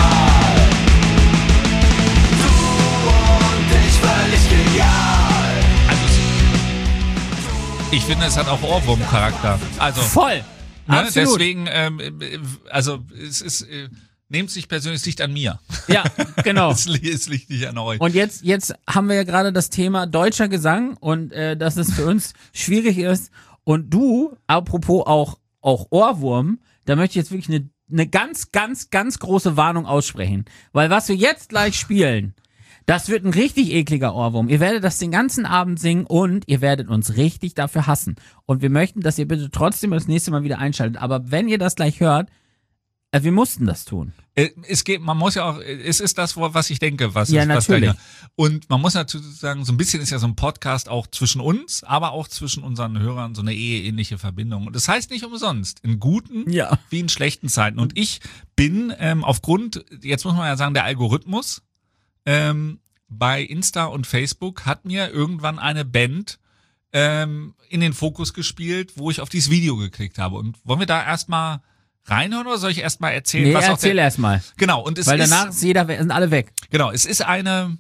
A: Du und ich völlig genial.
B: Also ich finde, es hat auch Ohrwurm-Charakter. Also
C: Voll!
B: ne,
C: Absolut.
B: deswegen, also es ist, nehmt sich persönlich, es liegt an mir.
C: Ja, genau.
B: Es liegt nicht an euch.
C: Und jetzt haben wir ja gerade das Thema deutscher Gesang und dass es für uns schwierig ist. Und du, apropos auch Ohrwurm, da möchte ich jetzt wirklich eine ganz, ganz, ganz große Warnung aussprechen. Weil was wir jetzt gleich spielen, das wird ein richtig ekliger Ohrwurm. Ihr werdet das den ganzen Abend singen und ihr werdet uns richtig dafür hassen. Und wir möchten, dass ihr bitte trotzdem das nächste Mal wieder einschaltet. Aber wenn ihr das gleich hört, wir mussten das tun.
B: Man muss ja auch, es ist das, was ich denke, was
C: Ja,
B: ist, was
C: natürlich.
B: da, und man muss natürlich sagen, so ein bisschen ist ja so ein Podcast auch zwischen uns, aber auch zwischen unseren Hörern so eine eheähnliche Verbindung. Und das heißt nicht umsonst, in guten
C: Ja.
B: wie in schlechten Zeiten. Und ich bin aufgrund, jetzt muss man ja sagen, der Algorithmus bei Insta und Facebook hat mir irgendwann eine Band in den Fokus gespielt, wo ich auf dieses Video geklickt habe. Und wollen wir da erstmal reinhören oder soll ich erstmal erzählen,
C: Nee,
B: was auch
C: erzähl erst mal.
B: Genau, und es
C: Weil
B: ist
C: danach sind alle weg.
B: genau, es ist eine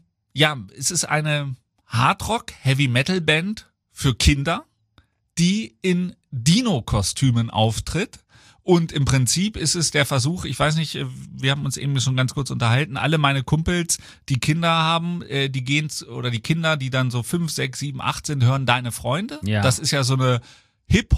B: Hardrock Heavy Metal Band für Kinder, die in Dino-Kostümen auftritt. Und im Prinzip ist es der Versuch, ich weiß nicht, wir haben uns eben schon ganz kurz unterhalten, alle meine Kumpels, die Kinder haben, die gehen, oder die Kinder, die dann so 5, 6, 7, 8 sind, hören Deine Freunde.
C: Ja.
B: Das ist ja so eine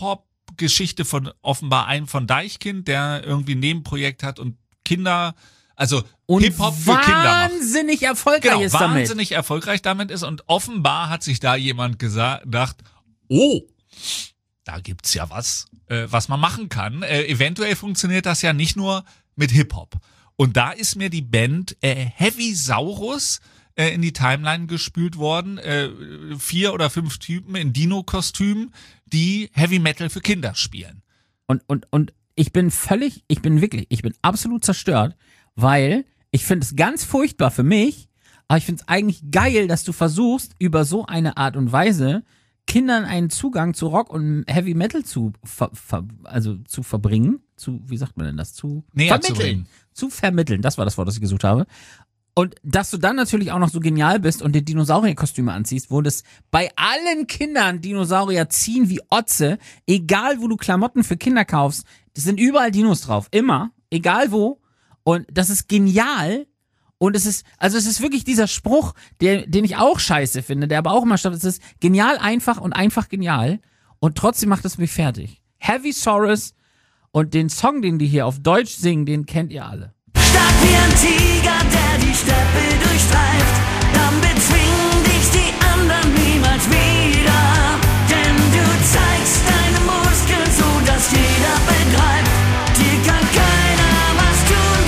B: Hip-Hop-Geschichte von offenbar einem von Deichkind, der irgendwie ein Nebenprojekt hat und Kinder Also
C: Und
B: Hip-Hop für Kinder macht.
C: wahnsinnig erfolgreich
B: Genau,
C: ist damit.
B: wahnsinnig erfolgreich damit ist und offenbar hat sich da jemand gedacht, oh, da gibt's ja was man machen kann. Eventuell funktioniert das ja nicht nur mit Hip-Hop. Und da ist mir die Band Heavy Saurus in die Timeline gespült worden. 4 oder 5 Typen in Dino-Kostümen, die Heavy Metal für Kinder spielen.
C: Und ich bin absolut zerstört, weil ich finde es ganz furchtbar für mich, aber ich finde es eigentlich geil, dass du versuchst, über so eine Art und Weise Kindern einen Zugang zu Rock und Heavy Metal zu verbringen, wie sagt man denn das?
B: Näher zu bringen.
C: Zu vermitteln, das war das Wort, das ich gesucht habe. Und dass du dann natürlich auch noch so genial bist und dir Dinosaurierkostüme anziehst, wo das bei allen Kindern Dinosaurier ziehen wie Otze, egal wo du Klamotten für Kinder kaufst, das sind überall Dinos drauf, immer, egal wo. Und das ist genial. Und es ist wirklich dieser Spruch, den ich auch scheiße finde, der aber auch immer stimmt. Es ist genial einfach und einfach genial. Und trotzdem macht es mich fertig. Heavy Saurus und den Song, den die hier auf Deutsch singen, den kennt ihr alle.
D: Stark wie ein Tiger, der die Steppe durchstreift, dann bezwingen dich die anderen niemals wieder. Denn du zeigst deine Muskeln so, dass jeder begreift, dir kann keiner was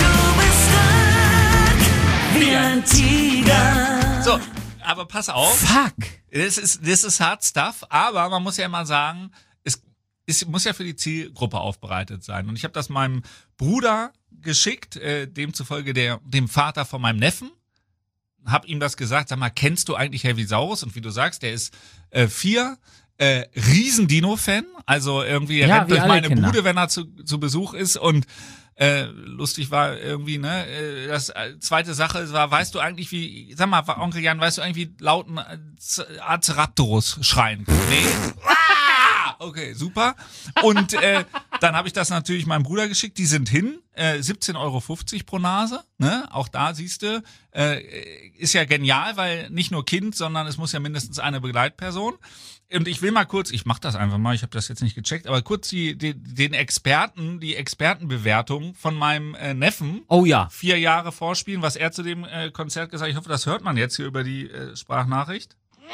D: tun, du bist stark wie ein Tiger.
B: So, aber pass auf.
C: Fuck.
B: Das ist Hard Stuff, aber man muss ja immer sagen, es muss ja für die Zielgruppe aufbereitet sein. Und ich habe das meinem Bruder geschickt, demzufolge dem Vater von meinem Neffen, hab ihm das gesagt, sag mal, kennst du eigentlich Heavy Saurus? Und wie du sagst, der ist 4, Riesen-Dino-Fan, also irgendwie er rennt durch meine
C: Kinder.
B: Bude, wenn er zu Besuch ist und lustig war irgendwie, ne, das zweite Sache war, weißt du eigentlich wie, sag mal, Onkel Jan, weißt du eigentlich, wie lauten Aceraptorus schreien? Nee? Okay, super. Und dann habe ich das natürlich meinem Bruder geschickt. Die sind hin, 17,50 Euro pro Nase. Ne? Auch da siehst du, ist ja genial, weil nicht nur Kind, sondern es muss ja mindestens eine Begleitperson. Und ich will mal kurz, ich mache das einfach mal, ich habe das jetzt nicht gecheckt, aber kurz die Expertenbewertung von meinem Neffen.
C: Oh ja.
B: 4 Jahre vorspielen, was er zu dem Konzert gesagt hat. Ich hoffe, das hört man jetzt hier über die Sprachnachricht.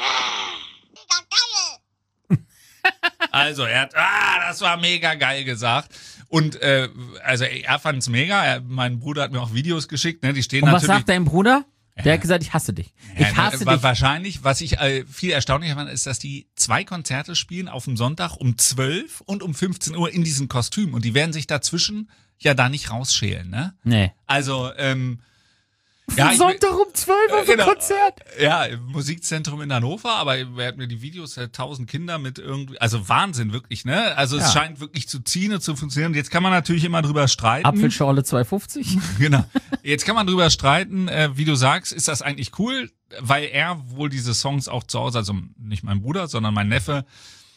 B: Also er hat, das war mega geil gesagt. Und also er fand's mega. Mein Bruder hat mir auch Videos geschickt, ne? Die stehen
C: Und was
B: natürlich.
C: sagt dein Bruder? Der hat gesagt, ich hasse dich. Ich hasse dich.
B: Wahrscheinlich, was ich viel erstaunlicher fand, ist, dass die 2 Konzerte spielen auf dem Sonntag um 12 und um 15 Uhr in diesen Kostümen. Und die werden sich dazwischen ja da nicht rausschälen, ne?
C: Nee.
B: Also,
C: Sonntag um 12 auf dem Konzert.
B: Ja, im Musikzentrum in Hannover, aber er hat mir die Videos, 1000 Kinder mit irgendwie, also Wahnsinn wirklich, ne? Also es scheint wirklich zu ziehen und zu funktionieren. Und jetzt kann man natürlich immer drüber streiten.
C: Apfelschorle 2,50.
B: Genau. Jetzt kann man drüber streiten, wie du sagst, ist das eigentlich cool, weil er wohl diese Songs auch zu Hause, also nicht mein Bruder, sondern mein Neffe,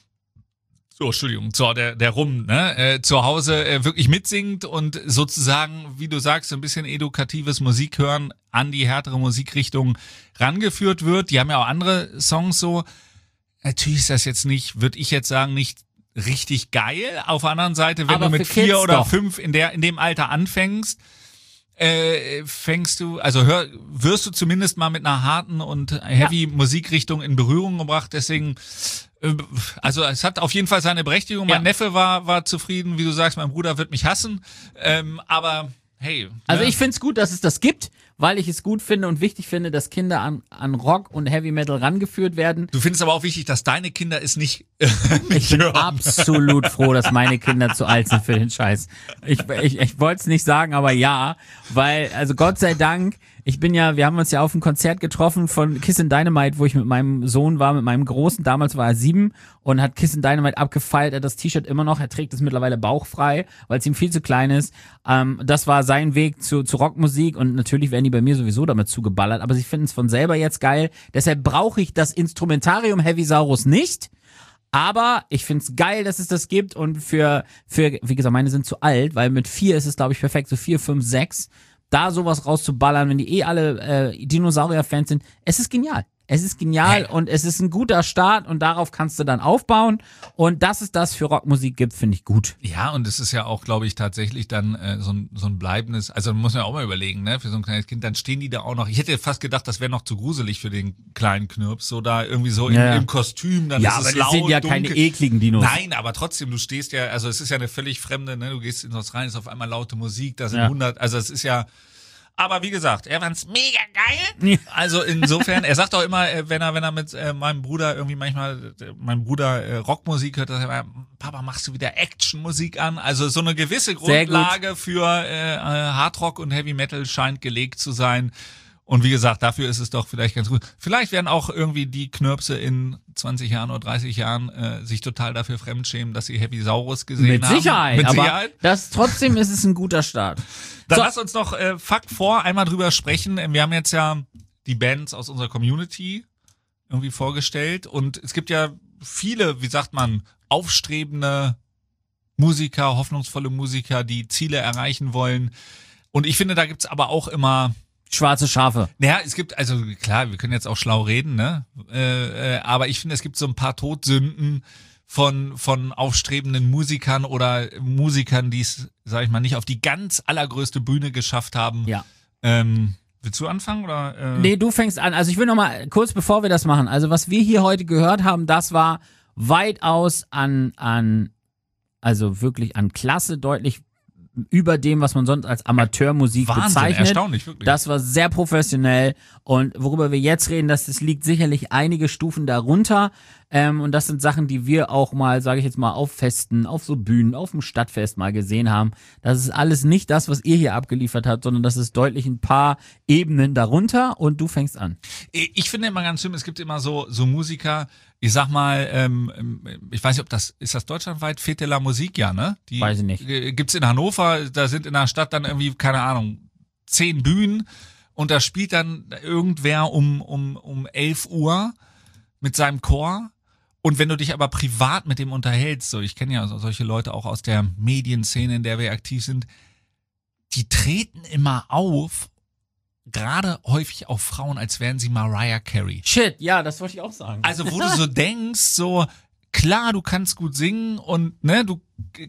B: der Rum, ne, zu Hause wirklich mitsingt und sozusagen, wie du sagst, so ein bisschen edukatives Musik hören an die härtere Musikrichtung rangeführt wird. Die haben ja auch andere Songs so. Natürlich ist das jetzt nicht, würde ich jetzt sagen, nicht richtig geil. Auf der anderen Seite, wenn
C: Aber
B: du mit
C: für
B: 4
C: Kids
B: oder
C: doch.
B: 5 in dem Alter anfängst, wirst du zumindest mal mit einer harten und heavy Musikrichtung in Berührung gebracht. Deswegen, also es hat auf jeden Fall seine Berechtigung. Mein Neffe war zufrieden, wie du sagst, mein Bruder wird mich hassen. Aber hey.
C: Also
B: ne?
C: ich find's gut, dass es das gibt, weil ich es gut finde und wichtig finde, dass Kinder an Rock und Heavy Metal rangeführt werden.
B: Du findest aber auch wichtig, dass deine Kinder es nicht
C: Ich bin
B: hören.
C: absolut froh, dass meine Kinder zu alt sind für den Scheiß. Ich wollte es nicht sagen, aber ja, weil, also Gott sei Dank, wir haben uns ja auf ein Konzert getroffen von Kiss and Dynamite, wo ich mit meinem Sohn war, mit meinem Großen, damals war er 7 und hat Kiss and Dynamite abgefeiert, er hat das T-Shirt immer noch, er trägt es mittlerweile bauchfrei, weil es ihm viel zu klein ist. Das war sein Weg zu Rockmusik und natürlich werden die bei mir sowieso damit zugeballert, aber sie finden es von selber jetzt geil, deshalb brauche ich das Instrumentarium Heavy Saurus nicht. Aber ich find's geil, dass es das gibt und für wie gesagt, meine sind zu alt, weil mit 4 ist es, glaube ich, perfekt, so 4, 5, 6, da sowas rauszuballern, wenn die alle Dinosaurier-Fans sind, es ist genial. es ist genial und es ist ein guter Start und darauf kannst du dann aufbauen. Und dass es das für Rockmusik gibt, finde ich gut.
B: Ja, und es ist ja auch, glaube ich, tatsächlich dann so ein bleibendes, also muss man ja auch mal überlegen, ne, für so ein kleines Kind, dann stehen die da auch noch, ich hätte fast gedacht, das wäre noch zu gruselig für den kleinen Knirps, so da irgendwie so im Kostüm, dann ist es laut,
C: sind ja
B: dunkel.
C: keine ekligen Dinos.
B: Nein, aber trotzdem, du stehst ja, also es ist ja eine völlig fremde, ne, du gehst in was rein, ist auf einmal laute Musik, da sind 100, also es ist ja, aber wie gesagt, er fand's mega geil. Also insofern, er sagt auch immer, wenn er mit meinem Bruder irgendwie manchmal, mein Bruder Rockmusik hört, dass er immer, Papa, machst du wieder Actionmusik an? Also so eine gewisse Grundlage für Hardrock und Heavy Metal scheint gelegt zu sein. Und wie gesagt, dafür ist es doch vielleicht ganz gut. Vielleicht werden auch irgendwie die Knirpse in 20 Jahren oder 30 Jahren sich total dafür fremdschämen, dass sie Heavy Saurus gesehen haben.
C: Mit Sicherheit. Trotzdem ist es ein guter Start.
B: Dann lass uns noch Fakt vor einmal drüber sprechen. Wir haben jetzt ja die Bands aus unserer Community irgendwie vorgestellt und es gibt ja viele, wie sagt man, aufstrebende Musiker, hoffnungsvolle Musiker, die Ziele erreichen wollen. Und ich finde, da gibt's aber auch immer
C: schwarze Schafe.
B: Naja, es gibt, also klar, wir können jetzt auch schlau reden, ne? Aber ich finde, es gibt so ein paar Todsünden von aufstrebenden Musikern oder Musikern, die es, sag ich mal, nicht auf die ganz allergrößte Bühne geschafft haben.
C: Ja.
B: Willst du anfangen oder?
C: Nee, du fängst an. Also ich will noch mal kurz, bevor wir das machen. Also was wir hier heute gehört haben, das war weitaus also wirklich an Klasse deutlich über dem, was man sonst als Amateurmusik
B: Wahnsinn,
C: bezeichnet.
B: Erstaunlich, wirklich.
C: Das war sehr professionell und worüber wir jetzt reden, das liegt sicherlich einige Stufen darunter und das sind Sachen, die wir auch mal, sage ich jetzt mal, auf Festen, auf so Bühnen, auf dem Stadtfest mal gesehen haben. Das ist alles nicht das, was ihr hier abgeliefert habt, sondern das ist deutlich ein paar Ebenen darunter und du fängst an.
B: Ich finde immer ganz schön, es gibt immer so Musiker, ich sag mal, ich weiß nicht, ist das deutschlandweit? Fete la Musik, ja, ne? Die
C: weiß ich nicht.
B: Gibt's in Hannover, da sind in der Stadt dann irgendwie, keine Ahnung, 10 Bühnen und da spielt dann irgendwer um 11 Uhr mit seinem Chor. Und wenn du dich aber privat mit dem unterhältst, so, ich kenne ja solche Leute auch aus der Medienszene, in der wir aktiv sind, die treten immer auf, gerade häufig auch Frauen, als wären sie Mariah Carey.
C: Shit, ja, das wollte ich auch sagen.
B: Also wo du so denkst, so klar, du kannst gut singen und ne, du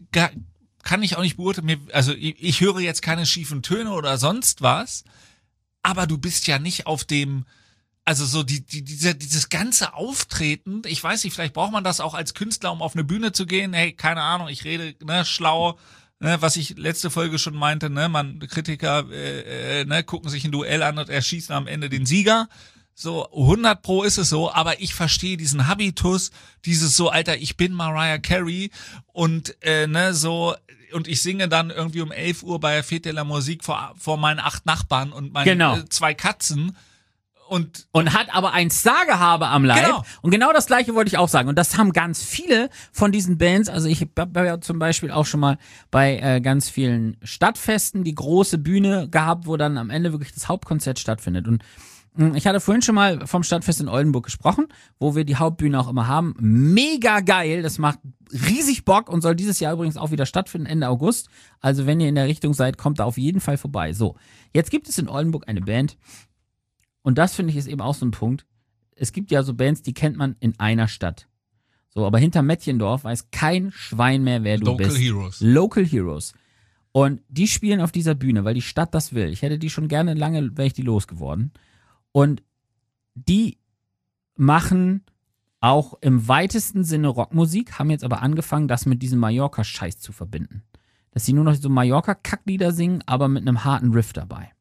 B: kann ich auch nicht beurteilen. Also ich höre jetzt keine schiefen Töne oder sonst was, aber du bist ja nicht auf dem, also so dieses ganze Auftreten. Ich weiß nicht, vielleicht braucht man das auch als Künstler, um auf eine Bühne zu gehen. Hey, keine Ahnung, ich rede schlau. Ne, was ich letzte Folge schon meinte, ne, Kritiker gucken sich ein Duell an und erschießen am Ende den Sieger. So 100% ist es so, aber ich verstehe diesen Habitus, dieses so, Alter, ich bin Mariah Carey und so und ich singe dann irgendwie um 11 Uhr bei Fete la Musik vor meinen 8 Nachbarn und meinen 2 Katzen. Und
C: hat aber ein Stargehabe am Leib.
B: Genau.
C: Und genau das Gleiche wollte ich auch sagen. Und das haben ganz viele von diesen Bands. Also ich habe ja zum Beispiel auch schon mal bei ganz vielen Stadtfesten die große Bühne gehabt, wo dann am Ende wirklich das Hauptkonzert stattfindet. Und ich hatte vorhin schon mal vom Stadtfest in Oldenburg gesprochen, wo wir die Hauptbühne auch immer haben. Mega geil, das macht riesig Bock und soll dieses Jahr übrigens auch wieder stattfinden, Ende August. Also wenn ihr in der Richtung seid, kommt da auf jeden Fall vorbei. So, jetzt gibt es in Oldenburg eine Band. Und das, finde ich, ist eben auch so ein Punkt. Es gibt ja so Bands, die kennt man in einer Stadt. So, aber hinter Mettjendorf weiß kein Schwein mehr, wer du bist. Local Heroes. Und die spielen auf dieser Bühne, weil die Stadt das will. Ich hätte die schon gerne, lange wäre ich die losgeworden. Und die machen auch im weitesten Sinne Rockmusik, haben jetzt aber angefangen, das mit diesem Mallorca-Scheiß zu verbinden. Dass sie nur noch so Mallorca-Kacklieder singen, aber mit einem harten Riff dabei.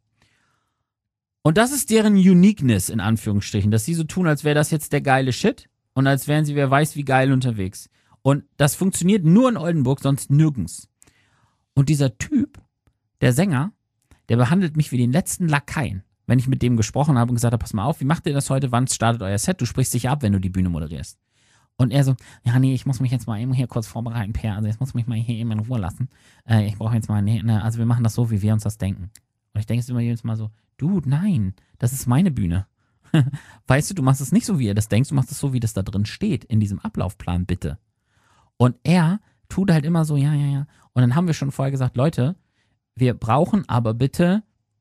C: Und das ist deren Uniqueness, in Anführungsstrichen, dass sie so tun, als wäre das jetzt der geile Shit und als wären sie, wer weiß, wie geil unterwegs. Und das funktioniert nur in Oldenburg, sonst nirgends. Und dieser Typ, der Sänger, der behandelt mich wie den letzten Lakaien, wenn ich mit dem gesprochen habe und gesagt habe, pass mal auf, wie macht ihr das heute, wann startet euer Set? Du sprichst dich ab, wenn du die Bühne moderierst. Und er so, ja nee, ich muss mich jetzt mal eben hier kurz vorbereiten, Per, also jetzt muss ich mich mal hier eben in Ruhe lassen. Ich brauche jetzt mal, also wir machen das so, wie wir uns das denken. Und ich denke es immer jedes Mal so, Dude, nein, das ist meine Bühne. Weißt du machst es nicht so, wie ihr das denkst, du machst es so, wie das da drin steht, in diesem Ablaufplan, bitte. Und er tut halt immer so, ja. Und dann haben wir schon vorher gesagt, Leute, wir brauchen aber bitte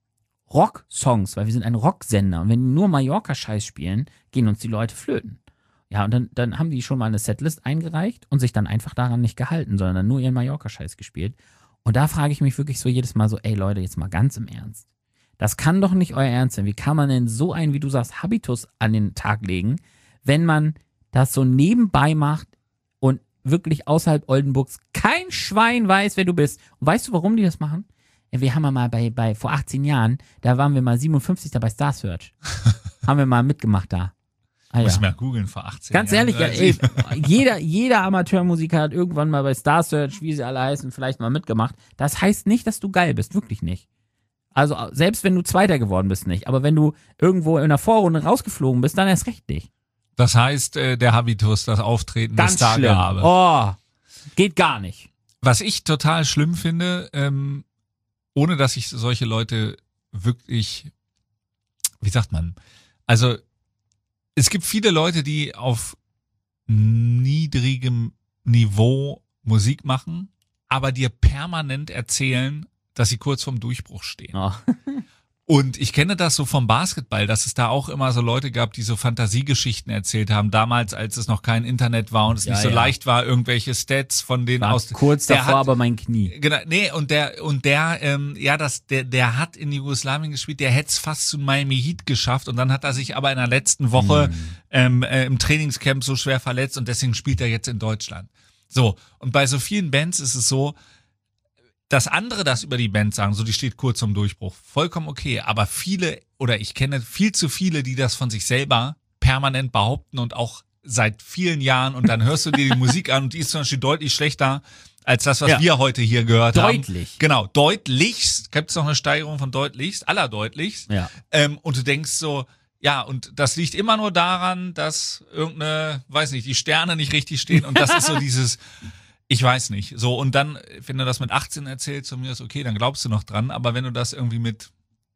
C: Rock-Songs, weil wir sind ein Rocksender. Und wenn die nur Mallorca-Scheiß spielen, gehen uns die Leute flöten. Ja, und dann haben die schon mal eine Setlist eingereicht und sich dann einfach daran nicht gehalten, sondern dann nur ihren Mallorca-Scheiß gespielt. Und da frage ich mich wirklich so jedes Mal so, ey Leute, jetzt mal ganz im Ernst. Das kann doch nicht euer Ernst sein. Wie kann man denn so einen, wie du sagst, Habitus an den Tag legen, wenn man das so nebenbei macht und wirklich außerhalb Oldenburgs kein Schwein weiß, wer du bist. Und weißt du, warum die das machen? Ja, wir haben ja mal bei vor 18 Jahren, da waren wir mal 57. bei Star Search. Haben wir mal mitgemacht da. Ah,
B: Muss
C: ja.
B: ich mal googeln vor 18
C: Ganz
B: Jahren.
C: ehrlich, jeder Amateurmusiker hat irgendwann mal bei Star Search, wie sie alle heißen, vielleicht mal mitgemacht. Das heißt nicht, dass du geil bist, wirklich nicht. Also selbst wenn du Zweiter geworden bist, nicht. Aber wenn du irgendwo in der Vorrunde rausgeflogen bist, dann erst recht nicht.
B: Das heißt, der Habitus, das Auftreten, das
C: Ganz schlimm.
B: Stargabe.
C: Oh, geht gar nicht.
B: Was ich total schlimm finde, ohne dass ich solche Leute wirklich, wie sagt man, also es gibt viele Leute, die auf niedrigem Niveau Musik machen, aber dir permanent erzählen, dass sie kurz vorm Durchbruch stehen.
C: Oh.
B: Und ich kenne das so vom Basketball, dass es da auch immer so Leute gab, die so Fantasiegeschichten erzählt haben, damals, als es noch kein Internet war und es nicht so leicht war, irgendwelche Stats von denen
C: War
B: aus.
C: kurz
B: der
C: davor,
B: hat-
C: aber mein Knie.
B: Genau, nee, der hat in Jugoslawien gespielt, der hätte es fast zu Miami Heat geschafft und dann hat er sich aber in der letzten Woche im Trainingscamp so schwer verletzt und deswegen spielt er jetzt in Deutschland. So, und bei so vielen Bands ist es so, dass andere das über die Band sagen, so die steht kurz zum Durchbruch, vollkommen okay, aber viele, oder ich kenne viel zu viele, die das von sich selber permanent behaupten und auch seit vielen Jahren und dann hörst du dir die Musik an und die ist zum Beispiel deutlich schlechter als das, was
C: Ja.
B: wir heute hier gehört haben.
C: Deutlich.
B: Genau, deutlichst. Gibt es noch eine Steigerung von deutlichst, allerdeutlichst.
C: Ja.
B: Und du denkst so, ja, und das liegt immer nur daran, dass irgendeine, weiß nicht, die Sterne nicht richtig stehen und das ist so dieses, ich weiß nicht. So, und dann, wenn du das mit 18 erzählst, zu mir ist okay, dann glaubst du noch dran, aber wenn du das irgendwie mit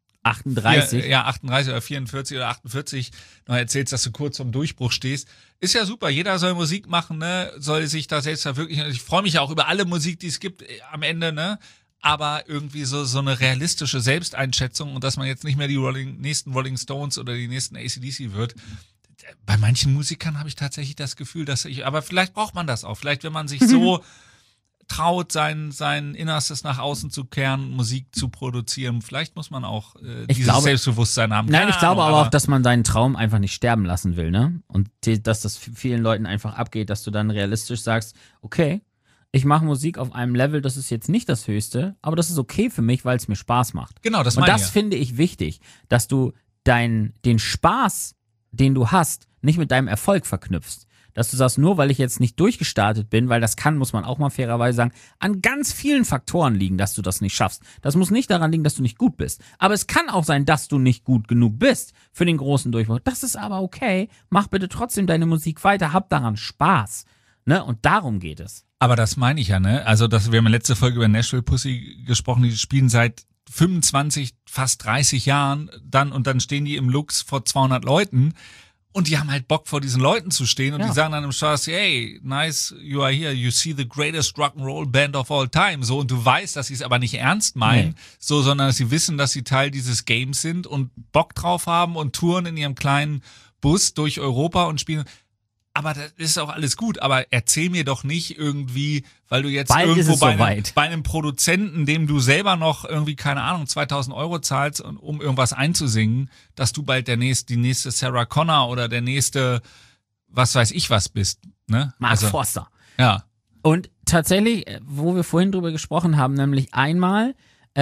C: 38.
B: 38 oder 44 oder 48 noch erzählst, dass du kurz vorm Durchbruch stehst, ist ja super. Jeder soll Musik machen, ne, soll sich da selbst verwirklichen. Ich freue mich ja auch über alle Musik, die es gibt am Ende, ne, aber irgendwie so eine realistische Selbsteinschätzung und dass man jetzt nicht mehr die nächsten Rolling Stones oder die nächsten AC/DC wird. Bei manchen Musikern habe ich tatsächlich das Gefühl, aber vielleicht braucht man das auch. Vielleicht, wenn man sich so traut, sein Innerstes nach außen zu kehren, Musik zu produzieren. Vielleicht muss man auch dieses
C: glaube-
B: Selbstbewusstsein haben.
C: Nein,
B: Keine
C: ich glaube
B: Ahnung,
C: aber auch, dass man seinen Traum einfach nicht sterben lassen will, ne? Und dass das vielen Leuten einfach abgeht, dass du dann realistisch sagst, okay, ich mache Musik auf einem Level, das ist jetzt nicht das Höchste, aber das ist okay für mich, weil es mir Spaß macht.
B: Genau, das
C: Und
B: meine
C: das
B: ich.
C: finde ich wichtig, dass du den Spaß, den du hast, nicht mit deinem Erfolg verknüpfst. Dass du sagst, nur weil ich jetzt nicht durchgestartet bin, weil das kann, muss man auch mal fairerweise sagen, an ganz vielen Faktoren liegen, dass du das nicht schaffst. Das muss nicht daran liegen, dass du nicht gut bist. Aber es kann auch sein, dass du nicht gut genug bist für den großen Durchbruch. Das ist aber okay. Mach bitte trotzdem deine Musik weiter, hab daran Spaß. Ne? Und darum geht es.
B: Aber das meine ich ja, ne? Also, wir haben in der letzten Folge über Nashville Pussy gesprochen, die spielen seit 25, fast 30 Jahren und dann stehen die im Lux vor 200 Leuten und die haben halt Bock, vor diesen Leuten zu stehen und
C: Ja.
B: die sagen dann im Spaß, hey, nice, you are here, you see the greatest Rock'n'Roll Band of all time, so, und du weißt, dass sie es aber nicht ernst meinen,
C: Nee.
B: so, sondern dass sie wissen, dass sie Teil dieses Games sind und Bock drauf haben und touren in ihrem kleinen Bus durch Europa und spielen. Aber das ist auch alles gut, aber erzähl mir doch nicht irgendwie, weil du jetzt
C: Bald ist
B: irgendwo
C: es
B: bei
C: soweit.
B: einem Produzenten, dem du selber noch irgendwie, keine Ahnung, 2.000 Euro zahlst, um irgendwas einzusingen, dass du bald die nächste Sarah Connor oder der nächste, was weiß ich was bist, ne?
C: Mark Forster.
B: Ja.
C: Und tatsächlich, wo wir vorhin drüber gesprochen haben, nämlich einmal,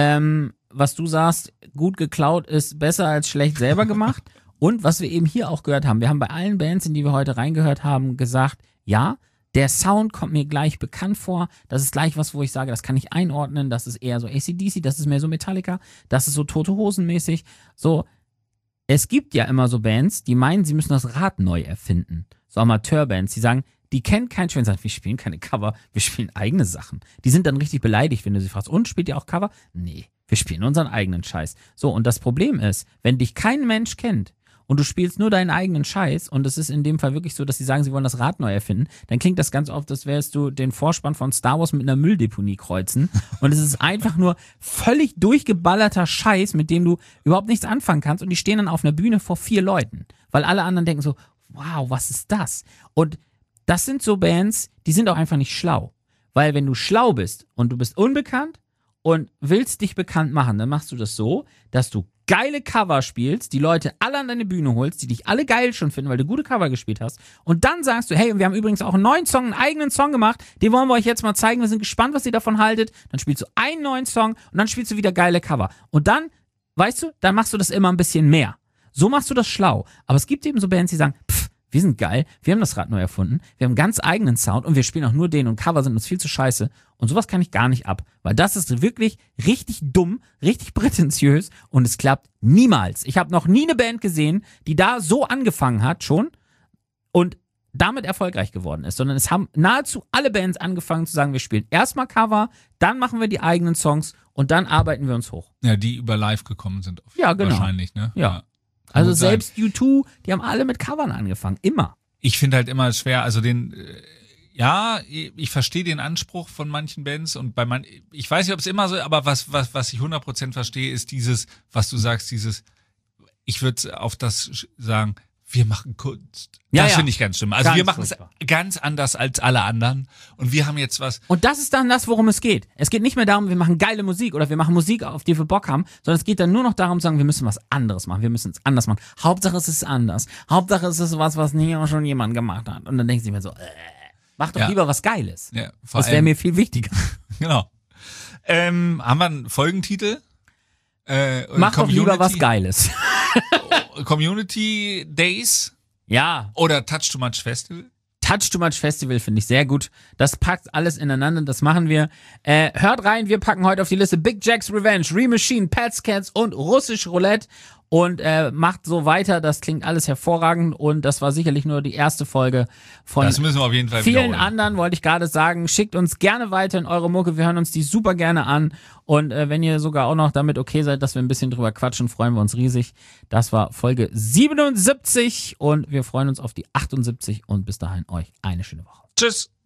C: was du sagst, gut geklaut ist besser als schlecht selber gemacht. Und was wir eben hier auch gehört haben, wir haben bei allen Bands, in die wir heute reingehört haben, gesagt, ja, der Sound kommt mir gleich bekannt vor. Das ist gleich was, wo ich sage, das kann ich einordnen. Das ist eher so AC/DC, das ist mehr so Metallica, das ist so Tote Hosen mäßig. So, es gibt ja immer so Bands, die meinen, sie müssen das Rad neu erfinden. So Amateurbands, die sagen, die kennen keinen Schwein, sagen, wir spielen keine Cover, wir spielen eigene Sachen. Die sind dann richtig beleidigt, wenn du sie fragst, und spielt ihr auch Cover? Nee, wir spielen unseren eigenen Scheiß. So, und das Problem ist, wenn dich kein Mensch kennt und du spielst nur deinen eigenen Scheiß und es ist in dem Fall wirklich so, dass sie sagen, sie wollen das Rad neu erfinden, dann klingt das ganz oft, als wärst du den Vorspann von Star Wars mit einer Mülldeponie kreuzen und es ist einfach nur völlig durchgeballerter Scheiß, mit dem du überhaupt nichts anfangen kannst und die stehen dann auf einer Bühne vor 4 Leuten, weil alle anderen denken so, wow, was ist das? Und das sind so Bands, die sind auch einfach nicht schlau, weil wenn du schlau bist und du bist unbekannt und willst dich bekannt machen, dann machst du das so, dass du geile Cover spielst, die Leute alle an deine Bühne holst, die dich alle geil schon finden, weil du gute Cover gespielt hast. Und dann sagst du, hey, und wir haben übrigens auch einen neuen Song, einen eigenen Song gemacht, den wollen wir euch jetzt mal zeigen, wir sind gespannt, was ihr davon haltet. Dann spielst du einen neuen Song und dann spielst du wieder geile Cover. Und dann, weißt du, dann machst du das immer ein bisschen mehr. So machst du das schlau. Aber es gibt eben so Bands, die sagen, wir sind geil, wir haben das Rad neu erfunden, wir haben einen ganz eigenen Sound und wir spielen auch nur den und Cover sind uns viel zu scheiße. Und sowas kann ich gar nicht ab, weil das ist wirklich richtig dumm, richtig prätentiös und es klappt niemals. Ich habe noch nie eine Band gesehen, die da so angefangen hat schon und damit erfolgreich geworden ist, sondern es haben nahezu alle Bands angefangen zu sagen, wir spielen erstmal Cover, dann machen wir die eigenen Songs und dann arbeiten wir uns hoch.
B: Ja, die über live gekommen sind.
C: Ja, genau.
B: Wahrscheinlich, ne?
C: Ja. Also
B: gut sein.
C: selbst U2, die haben alle mit Covern angefangen, immer.
B: Ich finde halt immer schwer, also ich verstehe den Anspruch von manchen Bands und bei manchen, ich weiß nicht, ob es immer so, aber was ich 100% verstehe, ist dieses, was du sagst, ich würde auf das sagen, wir machen Kunst.
C: Ja,
B: Das
C: ja.
B: finde ich ganz schlimm. Also
C: Ganz
B: wir machen es
C: furchtbar.
B: ganz anders als alle anderen und wir haben jetzt was.
C: Und das ist dann das, worum es geht. Es geht nicht mehr darum, wir machen geile Musik oder wir machen Musik, auf die wir Bock haben, sondern es geht dann nur noch darum zu sagen, wir müssen was anderes machen, wir müssen es anders machen. Hauptsache es ist anders. Hauptsache es ist was nie auch schon jemand gemacht hat. Und dann denkst du dir so, mach doch
B: Ja.
C: lieber was Geiles.
B: Ja, vor
C: Das wäre
B: allem-
C: mir viel wichtiger.
B: Genau. Haben wir einen Folgentitel?
C: Mach doch lieber was Geiles.
B: Community Days
C: Ja,
B: oder Touch Too Much Festival?
C: Touch Too Much Festival finde ich sehr gut. Das packt alles ineinander, das machen wir. Hört rein, wir packen heute auf die Liste Big Jack's Revenge, Remachine, Pets Cats und Russisch Roulette. Und macht so weiter, das klingt alles hervorragend. Und das war sicherlich nur die erste Folge von
B: Das müssen wir auf jeden Fall
C: vielen
B: wiederholen.
C: anderen, wollte ich gerade sagen. Schickt uns gerne weiter in eure Mucke, wir hören uns die super gerne an. Und wenn ihr sogar auch noch damit okay seid, dass wir ein bisschen drüber quatschen, freuen wir uns riesig. Das war Folge 77 und wir freuen uns auf die 78 und bis dahin euch eine schöne Woche.
B: Tschüss.